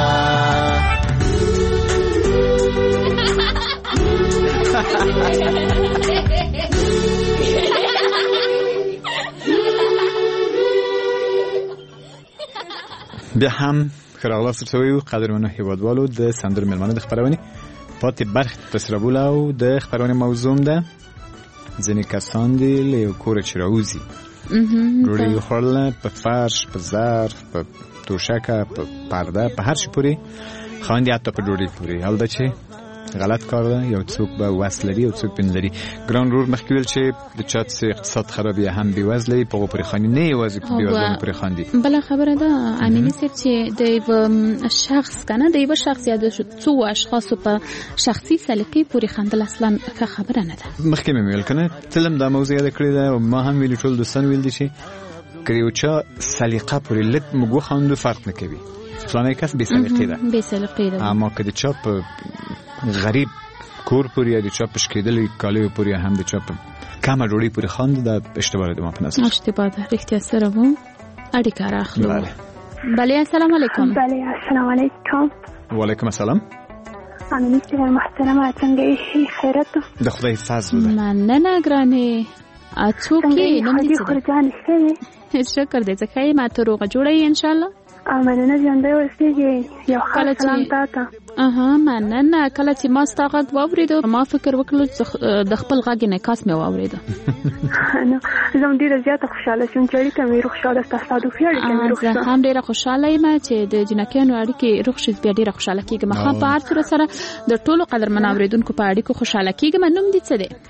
بیا هم خراغلاس رسوي قدرمنو هیوادوالو د سندر ملمانه د خبرونه پاتې برخ پسرابول او د خبرونه موضوع ده ځینې کسان دي له کور چراوزي ګوري خپل په فرش په ظرف په توشکه په پرده په هر شي پوری خاندي حتی په ډوډۍ پوری حال دا چې غلط کار ده یو څوک به وصل لري او څوک پین لري ګران رور مخکې ویل چې د چات سي اقتصاد خرابي هم بي وزلي په پوری خاني نه یوازې په بي وزلي پوری خاندي بل خبره ده امینی سیب چې د شخص کنه د یو شخص یا د څو اشخاص په شخصي سلیقې پوری خاندل اصلا ښه خبره نه ده مخکې مې ویل کنه تلم دا موضوع یاد کړی ده ما هم ویل ټول دوستان ویل دي چې کریوچا سلیقه پوری لټ مګو خاندو فرق نه کوي فلانه کس بي سلیقې ده بي سلیقې ده اما کله چا په غریب کور پوری د چا پشکېدلې کالیو پوری هم د چا کمه ډوډۍ پوری خاند د اشتباه ده ما په نظر اشتباه ده رښتیا سره وو اړیکه راخلو بله السلام علیکم بله السلام علیکم وعلیکم السلام امینی سیب محترمه څنګه یې خیرت د خدای فضل ده مننه ګرانې اڅوکې نوم دې خورجان شه شکر دې ځکه ما ته روغه جوړه ان شاء الله مننه ژوندۍ اوسېږي یو خاص سلام تاته مننه کله چې ما ستا غږ واورېدو ما فکر وکړو چې د خپل غږ انعکاس مې واورېده نو زه هم ډېره زیاته خوشحاله شوم چې اړیکه مې روغ شوه د تصادفي اړیکه مې روغ شوه زه هم ډېره خوشحاله یم چې د جنکیانو اړیکې روغ شي بیا ډېره خوشحاله کېږم په هر صورت سره د ټولو قدرمن اورېدونکو په اړیکو خوشحاله کېږم نوم دې څه دی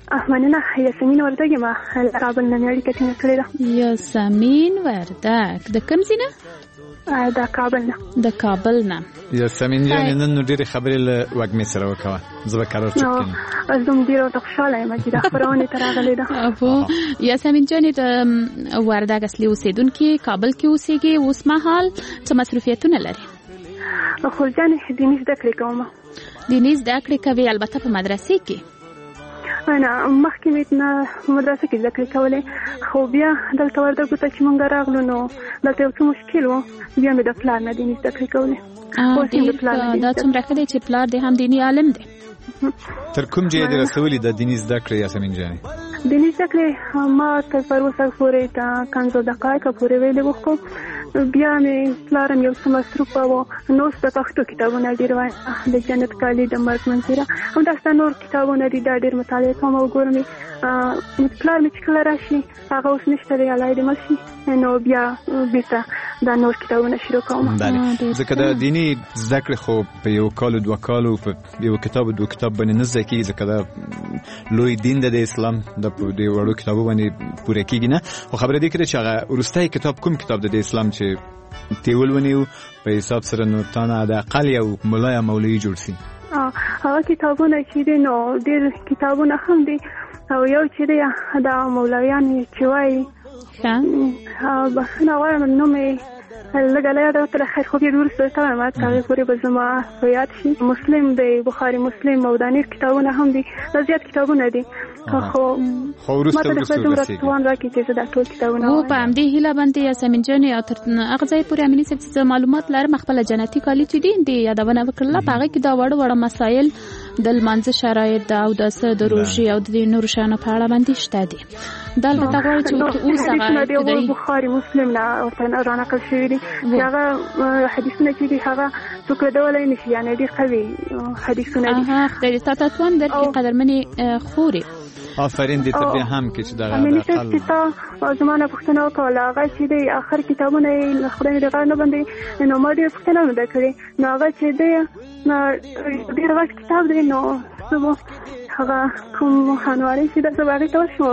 مننه. یاسمین وردګ ما کابل نه اړیکه ټینګه کړې ده. یاسمین وردګ د کوم ځای نه؟ د کابل نه. د کابل نه. یاسمین جان نن نو ډېرې خبرې له وږمې سره وکړه. زه به قرار چک کړم. زه ډېره خوشاله یم چې دا خبرونه تر راغلې ده. یاسمین جان د وردګ اصلي اوسیدونکي کابل کې اوسېږي. اوس مهال څه مصروفیتونه لري؟ خو ځان دیني زده کړې کوم. دیني زده کړې کوي البته په مدرسې کې؟ نه مخکې مې نه مدرسه کې زده کړې کولې، خو بیا دلته وردګو ته چې مونږ راغلو نو دلته یو څه مشکل و، بیا مې د پلار نه دیني زده کړې کولې. دا څومره ښه دی چې پلار دې هم دیني عالم دی. تر کوم ځای دې رسولي د دیني زده کړې یاسمین جانې؟ دیني زده کړې ما تر پروسه پورې د 15 دقایقو پورې ویلې وکړو، بیا مې پلارم یو څه مصروف و، نو د پښتو کتابونه ډېر وای، د جنت کالي، د مرګ منظره، همداسې نور کتابونه دي، دا ډېر مطالعه کوم او ګورم. پلار مې چې کله راشي هغه اوس نشته دی، الله دې مل شي، نو بیا بیرته دا نور کتابونه شروع کوم. ځکه د دیني زده کړې خو په یو کال دوه کالو په یو کتاب دوه کتاب باندې نه زده کېږي، ځکه دا لوی دین د اسلام د وړو کتابو باندې پوره کېږي نه. خو خبره دې کړې چې هغه وروستی کتاب کوم کتاب د اسلام چې تی ولونیو په حساب سره نو تانه د اقل یو ملا یا مولوي جوړ شي؟ هغه کتابونه چې دي نو ډېر کتابونه هم دي، او یو چې دی دا مولویان چې وایي بخښنه غواړم نوم یې لږه یاد راته، خیر خو بیا وروسته ته وایم هغې پورې به زما په یاد شي. مسلم دی، بخاري مسلم او دا نور کتابونه هم دي، دا زیات کتابونه دي، خو ما ته د خپل دومره توان راکړي چې زه دا ټول کتابونه وایم. په همدې هیله باندې یاسمین جانې او تر هغه ځای پورې امیني صاحب چې معلومات لرم خپله جنتي کالي چې دي د یادونه وکړله، په هغې کې دا وړه وړه مسایل د لمانځه شرایط د اوداسه د روژې او د نورو شیانو په اړه باندې شته دي. دا البته غواړي چې اوس هغه بخاري مسلم نه ورته رانقل شوي دي، هغه حدیثونه چې دي هغه څوک ردولی نه شي، یعنې ډېر قوي حدیثونه دي. خدای دې تا ته توان درکړي قدرمنې خورې. آفرین دې ته بیا هم کې چې دغه امیني صاحب چې تا زما نه پوښتنه وکړله، هغه چې دی آخر کتابونه یې خدای دې غږ نه باندې، نو ما ډېر پوښتنه نه ده کړې، نو هغه چې دی ډېر غټ کتاب دی، نو زه هغه کوم خانواري چې داسې به هغې ته وشم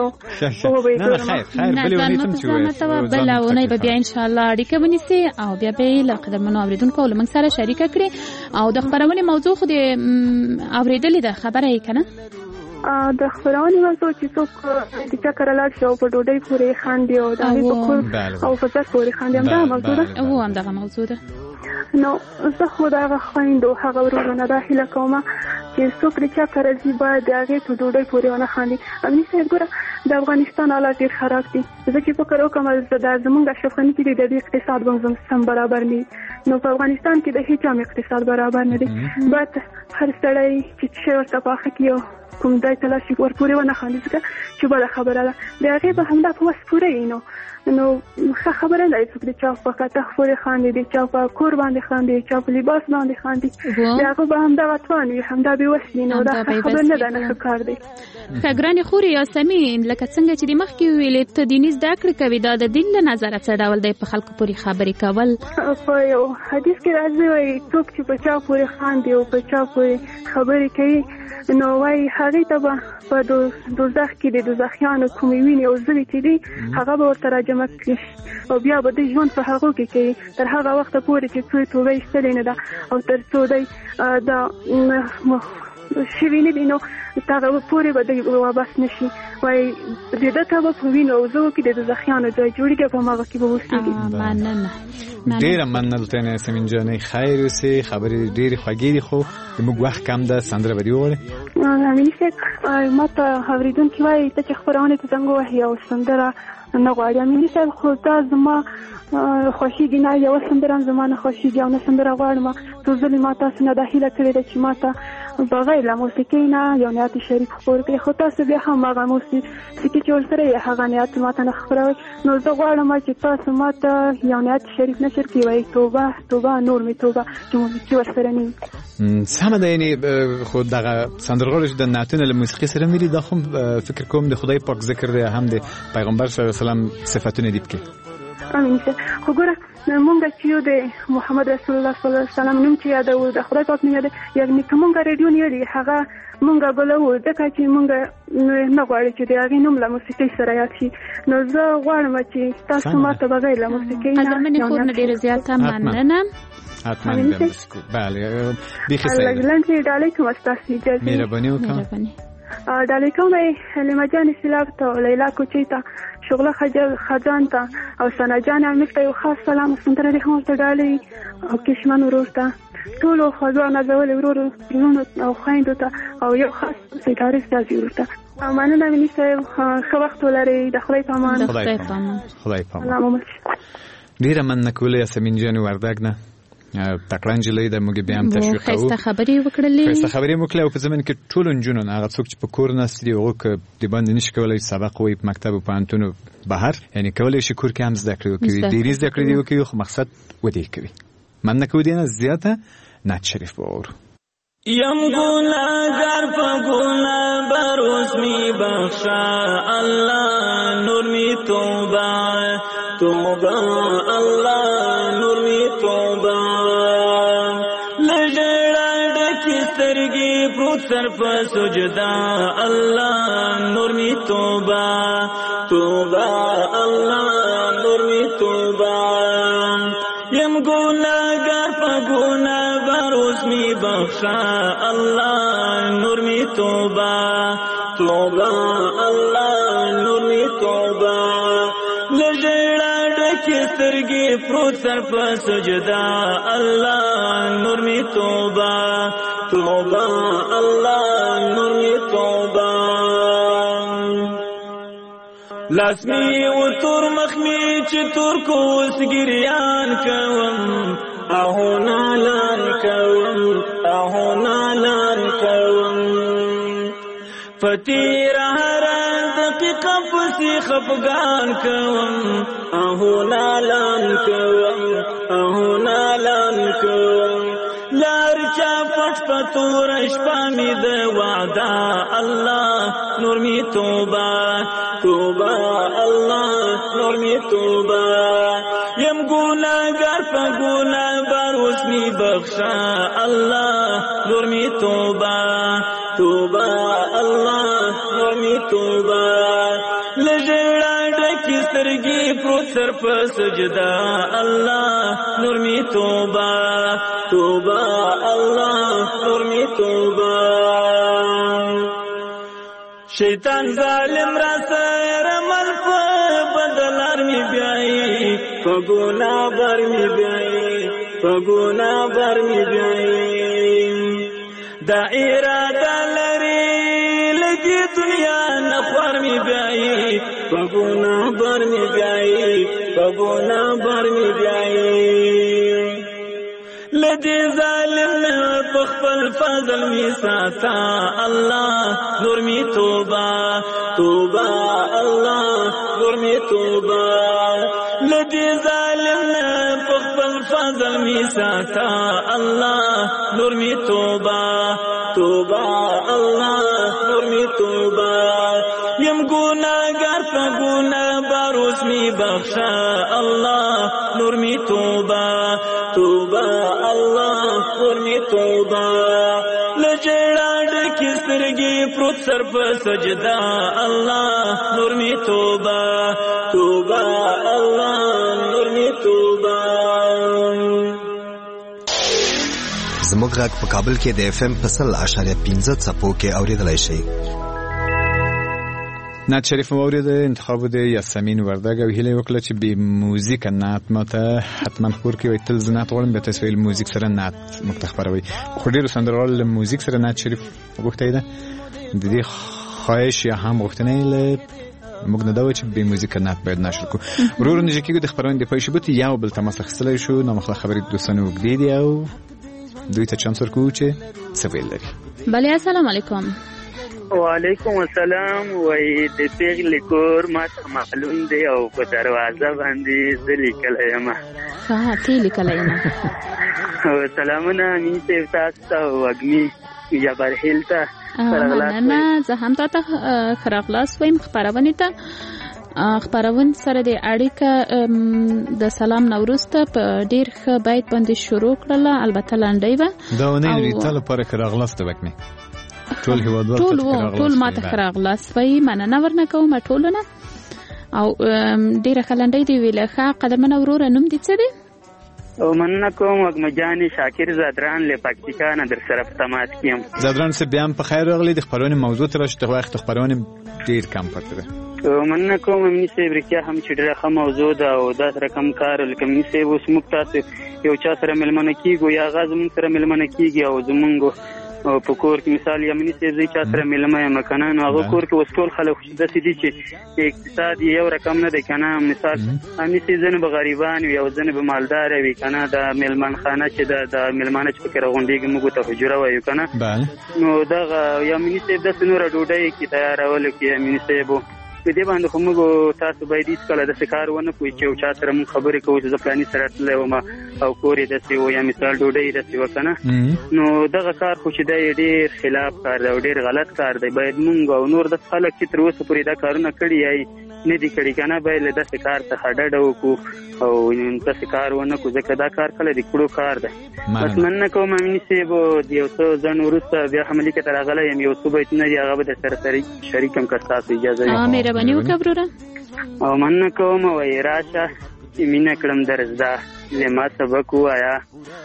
بله اونۍ به بیا انشاءالله اړیکه ونیسي او بیا به یې له قدرمنو اورېدونکو او له موږ سره شریکه کړي. او د خپرونې موضوع خو دې اورېدلې ده، خبره یې که نه؟ د خپرونې موضوع چې څوک د چا کره لاړ شي او په ډوډۍ پورې خاندي او د هغې په کور او په سر پورې خاندي، همدغه موضوع ده. همدغه موضوع ده. نو زه خو د هغه خویندو هغه ورونو نه دا هیله کومه چې څوک د چا کره ځي باید د هغې په ډوډۍ پورې ونه خاندي. امیني صاحب ګوره د افغانستان حالات ډېر خراب دي، زه چې فکر وکړم دا زمونږ اشرف غني چې دی د دې اقتصاد به سم برابر نه وي، نو په افغانستان کې د هېچا هم اقتصاد برابر نه دی، باید هر سړی چې شی ورته پاخه کړي او کوم ځای ته لاړ شي ورپورې ونه خاندي، ځکه چې بله خبره ده د هغې به همدا په وس پوره وي. نو ښه خبره ده څوک د چا په کتغ پورې خاندي، د چا په کور باندې خاندي، چا په لباس باندې خاندي، د هغه به همدغه توان وي، همدا بېوس وي، نو دا ښه خبره نه ده، نه ښه کار دی. ښه ګرانې خورې یاسمین، لکه څنګه چې د مخکې وویلې ته دیني زده کړې کوې، دا د دین له نظره څه ډول دی په خلکو پورې خبرې کول؟ په یو حدیث کې راځي وایي څوک چې په چا پورې خاندي او په چا پورې خبرې کوي، نو وایي هغې ته به په دوزخ کې د دوزخیانو کومې وینې او زوی چې دي هغه به ورته راجمع کړي او بیا به د ژوند په هغو کې کوي تر هغه وخته پورې چې څوی توبه ایستلې نه ده او تر څو دی دا شوي نه دي، نو هغه پورې به دی وابس نه شي. وایي د ده ته به په وینو او زوو کې د دوزخیانو ځای جوړېږي، په هماغه کې به اوسېږي. ډېره مننه ته یاسمین جانې، خیر اوسې، خبرې ډېرې خوږې دي، خو زموږ وخت کم ده. سندره به دې وغواړې؟ امیني صاحب ما ته اورېدونکي وایي ته چې خپرونې ته زنګ ووهې او سندره نه غواړي. امیني صاحب خو دا زما خوښېږي نه، یوه سندره هم زما نه خوښېږي او نه سندره غواړم. څو ځلې ما تاسو نه دا هیله کړې ده چې ما ته بغیر له موسیقۍ نه یو نعت شریف خپور کړي، خو تاسو بیا هم هغه موسیقي چې ورسره یې هغه نعت ما ته نه خپروئ، نو زه غواړم چې تاسو ما ته یو نعت شریف نشر کړي، وایي توبه توبه نور مې توبه، چې موسیقي ورسره نه وي. سمه ده، یعنې خو دغه سندرغاړو چې د نعتونه له موسیقي سره ملي، دا خو فکر کوم د خدای پاک ذکر دی، هم د پیغمبر صلی الله علیه وسلم صفتونه دي پکې. امين خو ګوره مونږ چې یو د محمد رسول الله صلی الله علیه وسلم نوم چې یادو د خدای پاک نه یاد یعنی کومه ریډیو نه یادي هغه مونږ غلو ځکه چې مونږ نه غواړو چې د هغه نوم له موسیقۍ سره یاد شي نو زه غواړم چې تاسو ماته بغیر له موسیقۍ نه زمونږ خو نه ډیر زیاته مننه حتما بله بیخی سعید لنډه ډالۍ کوم تاسو اجازه مهرباني وکړه ډالۍ کوم حلیمه جان سلام ته لیلا کوچی ته شغله خجان ته او سنا جان امیر ته یو خاص سلام سندره د هم ته ډالۍ او کشمن ورور ته ټول خو نازول ورور او خويندو ته او یو خاص ستاره ستاسو ورور ته مننه مې نشته خو وخت ولري د خدای په امان خدای په امان ډیره مننه کوله یاسمین جان وردګ نه تکړه نجلۍ د موږ بیا هم تشویق کوو خسته خبرې وکړلې او په زمن کې ټول نجونو هغه څوک چې په کور ناست دي هغه د باندې نشي کولای سبق وایي په مکتب او پوهنتون بهر یعنی کولای شي کور کې هم زده کړې وکړي ډېرې زده کړې وکړي خو مقصد ودی کوي مننه کوو دینه زیاته نعت شریف باور یم گناهگار په گناه بروز می بخشا الله نور می توبه توبه الله نور می توبه لجړه ډکې سترګې پروت سر په سجدا الله نور می توبه توبه الله نور می توبه یم گناهگار په گناه بروز می بخشا الله نور می توبه توبه الله نور می توبه لجړه ډکې سترګې پروت سر په سجدا الله نور می توبه توبه الله نور می توبه لاسمی و تور مخمی چې تور کوس ګریان کوم اهو نالان کوم اهو نالان کوم فتیر هر دقیقه پسی خفگان کوم اهو نالان کوم اهو نالان کوم لار چا پټ پتور شپه می د وعده الله نور می توبه توبه الله نور می توبه یم گناهگار په گناه بروز می بخشا الله نور می توبه توبه الله نور می توبه لجړه ډکې سترګې پروت سر په سجدا الله نور می توبه توبه الله نور می توبه شیطان ظالم را سره مل په بدلار می بیاي په ګناه بر می بیاي په ګناه بر می بیاي دا اراده لري لګي دنیا نخور می بیاي په ګناه بر می بیاي په ګناه بر می بیاي لدی ظالم په خپل فضل می ساتا الله نور می توبه توبه الله نور می توبه لدی ظالم په خپل فضل می ساتا الله نور می توبه توبه الله نور می توبه یم گناهگار په گناه بروز می بخشا الله نور می توبه توبه الله نور می توبه لجړه ډکې سترګې پروت سر په سجدا الله نور می توبه توبه الله نور می توبه زموږ غږ په کابل کې د FM 100.15 څپو کې اوریدلای شئ. نعت شریف مورد انتخاب د یاسمین وردګ او هیله وکړه چې به موزیک نعت ماته حتما خبر کې وي تل زنات غواړم به تاسو ویل موزیک سره نعت مختخبروي خو ډیر سندرغاړي موزیک سره نعت شریف وغوښتای ده د دې خواهش یا هم غوښتنه له موږ نه دا و چې به موزیک نعت باید نشر کو ورور نه چې د خبرونه د پېښبت یو بل تماس خسلې شو نو مخله خبرې دوستانو وګړي دی او دوی ته چانس ورکو چې څه ویل لري. بله السلام علیکم. وعلیکم السلام. وای د پیغلې کور ما ته معلوم دی او په دروازه باندې زه لیکلی یم. ښه ته لیکلی یم. سلامونه امین صاحب تاسو ته وږمي جبرهیل ته مننه. زه هم تا ته ښه راغلاست وایم خپرونې ته. خبرون سره د اړیکه د سلام نوروسته په ډیر ښه بیت باندې شروع کړله، البته لنډۍ به دا ونه ریټل پر کراغلاست وکنه ټول هیوادوال ټول ماته کراغلاست وای مننه ورنه کوم ټولنه او ډیره خلنډۍ دی ویله ښه قدمنه وروره نوم دې څه دی؟ او مننه کوم وګمجاني شاکر زادران له پاکستان در سره په تماس کیم. زادران سه بیان په خیر راغلی د خبرونه موضوع تر شته وخت خبرونه ډیر کم پاتره. مننه کوم امني سیبرکیا هم چې ډیره ښه موضوع ده او دا رقم کار لکه امني سیب اوس موږ تاسو یو چا سره ملمنه کیږو یا غاز موږ سره ملمنه کیږي او زمونږ او په کور کې مثال یمني سیزي چا سره ملمه مکانان او کور کې وستول خلک د سدي چې اقتصاد یو رقم نه دی کنه. مثال امني سیزن به غریبان وي او ځنه به مالدار وي کنه. د ملمان خانه چې د ملمانه چې فکر غونډيږي موږ ته حجره وایو کنه. نو دا یمني سیز د سنوره ډوډۍ کې تیارول کې امني سیبو په دې باندې خو موږ تاسو باید هیڅ کله د کار ونه کوئ چې چا سره موږ خبرې کوو چې ځپلاني سره تللی وم او کور یې داسې و یا مثال ډوډۍ یې داسې وه که نه. نو دغه کار خو چې دی ډېر خلاف کار دی او ډېر غلط کار دی. باید موږ او نور داسې خلک چې تر اوسه پورې دا کارونه کړي یا نه دي کړي که نه باید له داسې کار څخه ډډه وکړو او داسې کار ونه کړو ځکه دا کار کله د کړو کار دی. بس مننه کوم امیني صاحب د یو څه ځنډ وروسته بیا حملې کې ته راغلی یم یو څه بیتونه دي هغه به در سره شریک هم که ستاسو اجازه وي. مهرباني وکړه وروره. او مننه کوم وایي راشه چې مینه کړم در زده له ما سبق ووایه.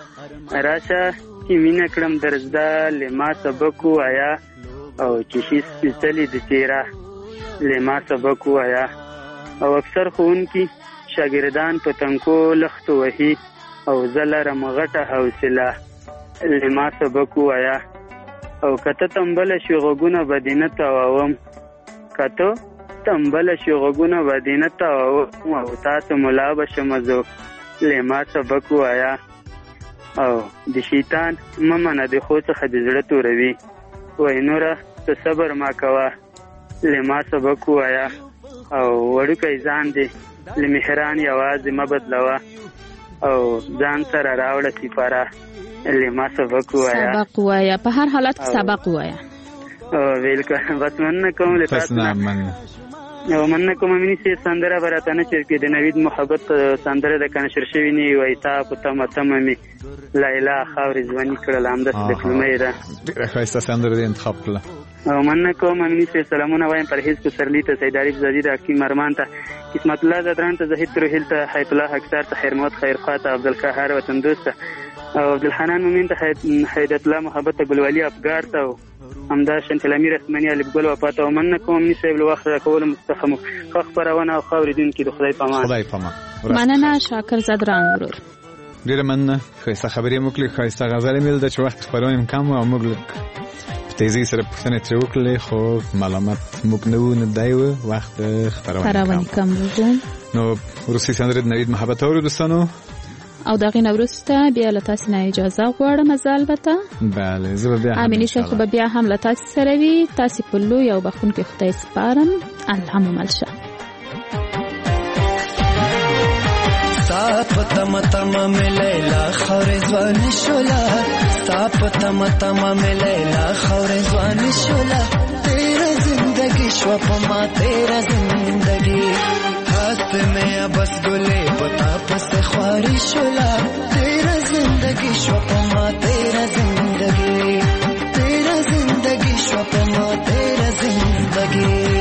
راشه چې مینه کړم در زده له ما سبق ووایه او چې شي سپېڅلې د څېره له ما سبق ووایه. او اکثر ښوونکي شاګردان په تنکو لختو وهي او زه لرم غټه حوصله له ما سبق ووایه. او که ته تنبله شي غوږونه به دې نه تاووم که ته تنبله شي غوږونه به دې نه تاووم او تاسو ملا به شمه زه له ما سبق ووایه. او د شیطان مه منه د خو څخه د زړه توروي وایي نوره ته صبر ما کوه له ما سبق ووایه. او وړوکی ځان دی له مهران یوازې مه بدلوه او ځان سره راوړه سپاره له ما سبق ووایه. سبق ووایه په هر حالت کې سبق ووایه. بالکل. بس مننه کوم له تاسو نه او مننه کوم امیني صاحب سندره به راته نه چې د نوید محبت سندره د کنشر شوي نه وایي تا په تمه تمه مې لیلا خاورې ځواني کړله همداسې د فلمۍ ده. ډېره ښایسته سندره دې انتخاب کړله. او مننه کوم امیني صاحب سلامونه وایم پرهیز پسرلي ته سید عارف زادي ته حکیم ارمان ته قسمت الله زدران ته زهید تروهیل ته حیات الله حقدار ته خیرمحمد خیرخوا ته عبدالقهار وطن دوست ته او عبدالحنان مومین ته حیدت الله محبت ته ګلوالي افګار ته او همدا شنتل امیر اسمنی الف ګل وفات. او مننه کوم امني صاحب له وخت راکولو مستخم خو خبرونه او خاوریدونکي د خدای پامان. خدای پامان. مننه شاکر زدران ورور. ډیره مننه. ښایسته خبرې مو کړې ښایسته غزلې مې لیدل چې وخت خبرونه کم او موږ په تیزی سره پوښتنې ترې وکړلې خو ملامت موږ نه وو نه دی وخت خبرونه کم نو وروستۍ سندره د نوید محبت اورو دوستانو او دغه نوروسته بیا له تاسو نه اجازه غواړم البته. بله زه به بیا امیني شیخ به بیا هم له تاسو سره وي. تاسو په لوی او بخښونکي خدای سپارم. الله مو مل شه. ساپ تم تم ملیلا خور ځوان شولا ساپ تم تم ملیلا خور ځوان شولا تیرا زندگی شو پما تیرا زندگی ہاتھ میں بس گلے بتا پس خواری شولا تیرا زندگی شو پما تیرا زندگی تیرا زندگی شو پما تیرا زندگی.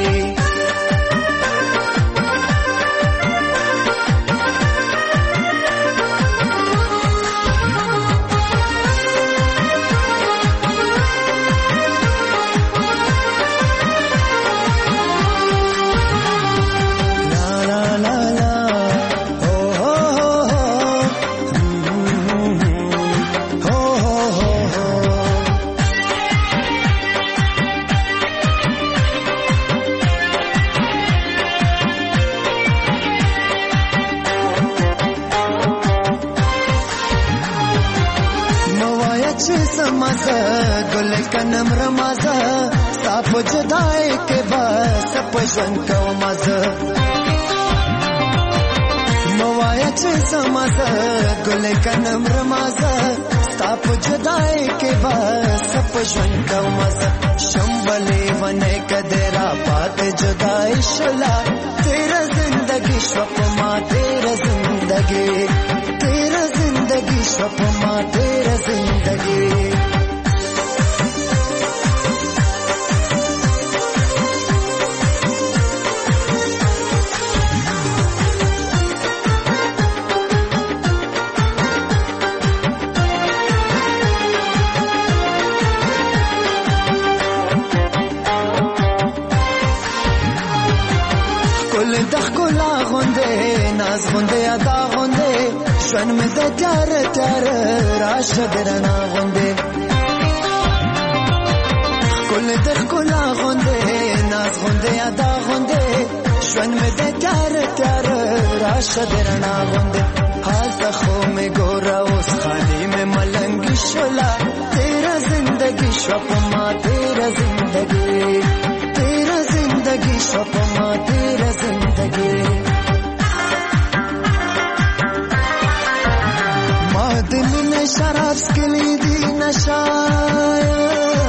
گل کنم رمازه ساپ جدای کې بس پښون کو مزه موایا چې سمازه گل کنم رمازه ساپ په جدای کې بس په ژوند کوم شمبلې ونه کدرا پات جدای شلا تیرا زندگی شپ ما تیرا زندگی شپ ما تیرا زندگی ناز غنده ادا غنده شون می ده تر تر راشه درنا غنده کل دخ کلا غنده ناز غنده ادا غنده شون می ده تر تر راشه درنا غنده حال تخو می گورا اس خالی میں ملنگی شلا تیرا زندگی شپ ما تیرا زندگی شپ ما تیرا زندگی دل نے شراب سکلی دی نشایا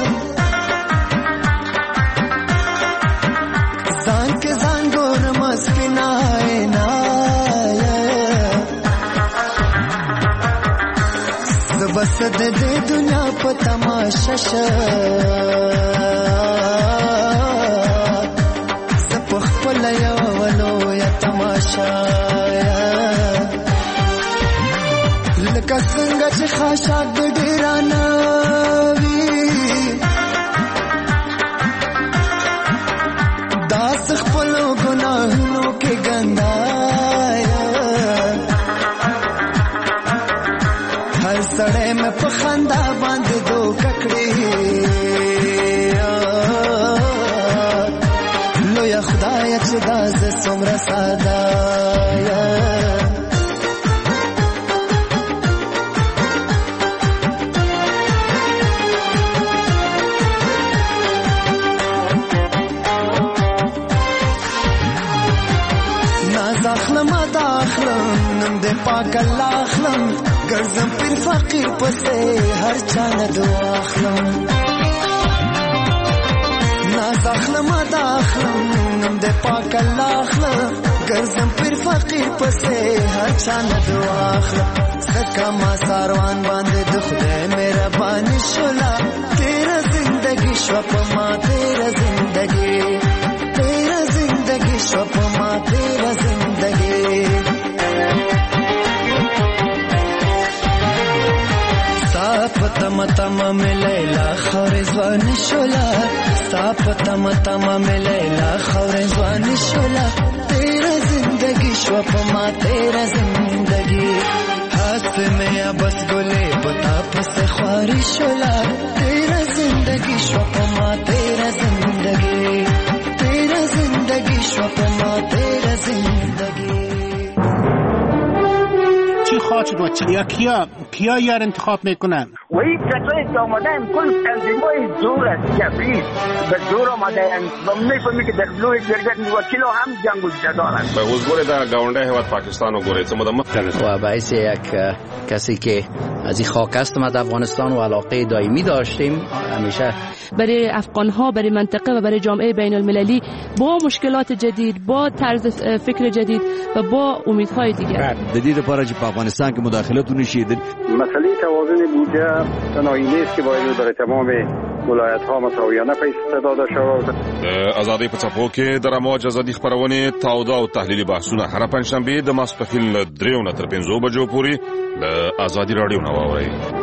زان کے زان گور مسکنائے نایا زبست دے دنیا پا تماشا زپخ پلیا ولو یا تماشا لکه څنګه چې خاشاک د ډیرانا وی داس خپل ګناهونو کې ګندایا هر سړی مې په خندا باندې دوکه کړې لویه خدایه چې دا زه څومره ساده پاک الله اخلم ګرځم پر فقیر پسې هر چا نه دعا اخلم ناز اخلم ادا اخلم نم دې پاک الله اخلم ګرځم پر فقیر پسې هر چا نه دعا اخلم زکه ما ساروان باندې د خدای مهرباني شولا تیرا زندگی شپ ما تیرا زندگی شپ ما تیرا زندگی تم ملیلا خورزوان شولا ساپ تم ملیلا خورزوان شولا تیرا زندگی شوپ ما تیرا زندگی ہاتھ میں بس گلے پتا پس خواری شولا تیرا زندگی شوپ ما تیرا زندگی شوپ ما تیرا زندگی چی خواهد شد و کیا یار انتخاب میکنن؟ وی کسایی که آمدن کل تنظیمای زور است جبری به زور آمدن و میفهمی که در لوی جرگت وکیل هم جنگ و جدارن به حضور در گاونده هیواد پاکستان و گوره چه و باعث یک کسی که از این خاک است ما در افغانستان و علاقه دائمی داشتیم همیشه برای افغانها برای منطقه و برای جامعه بین المللی با مشکلات جدید با طرز فکر جدید و با امیدهای دیگر جدید پارچ په افغانستان کې مداخلت ونشید مسئله توازن بودجه تنهایی نیست که باید برای تمام ولایت‌ها مساویانه پیسې داده شود. آزادی په څپو کې د رموج ازادي خبرونه تاوده او تحلیلي بحثونه هر پنځشنبه د ماسپښین له 3 نه تر 5 بجو پورې د آزادي رادیو نو واوري.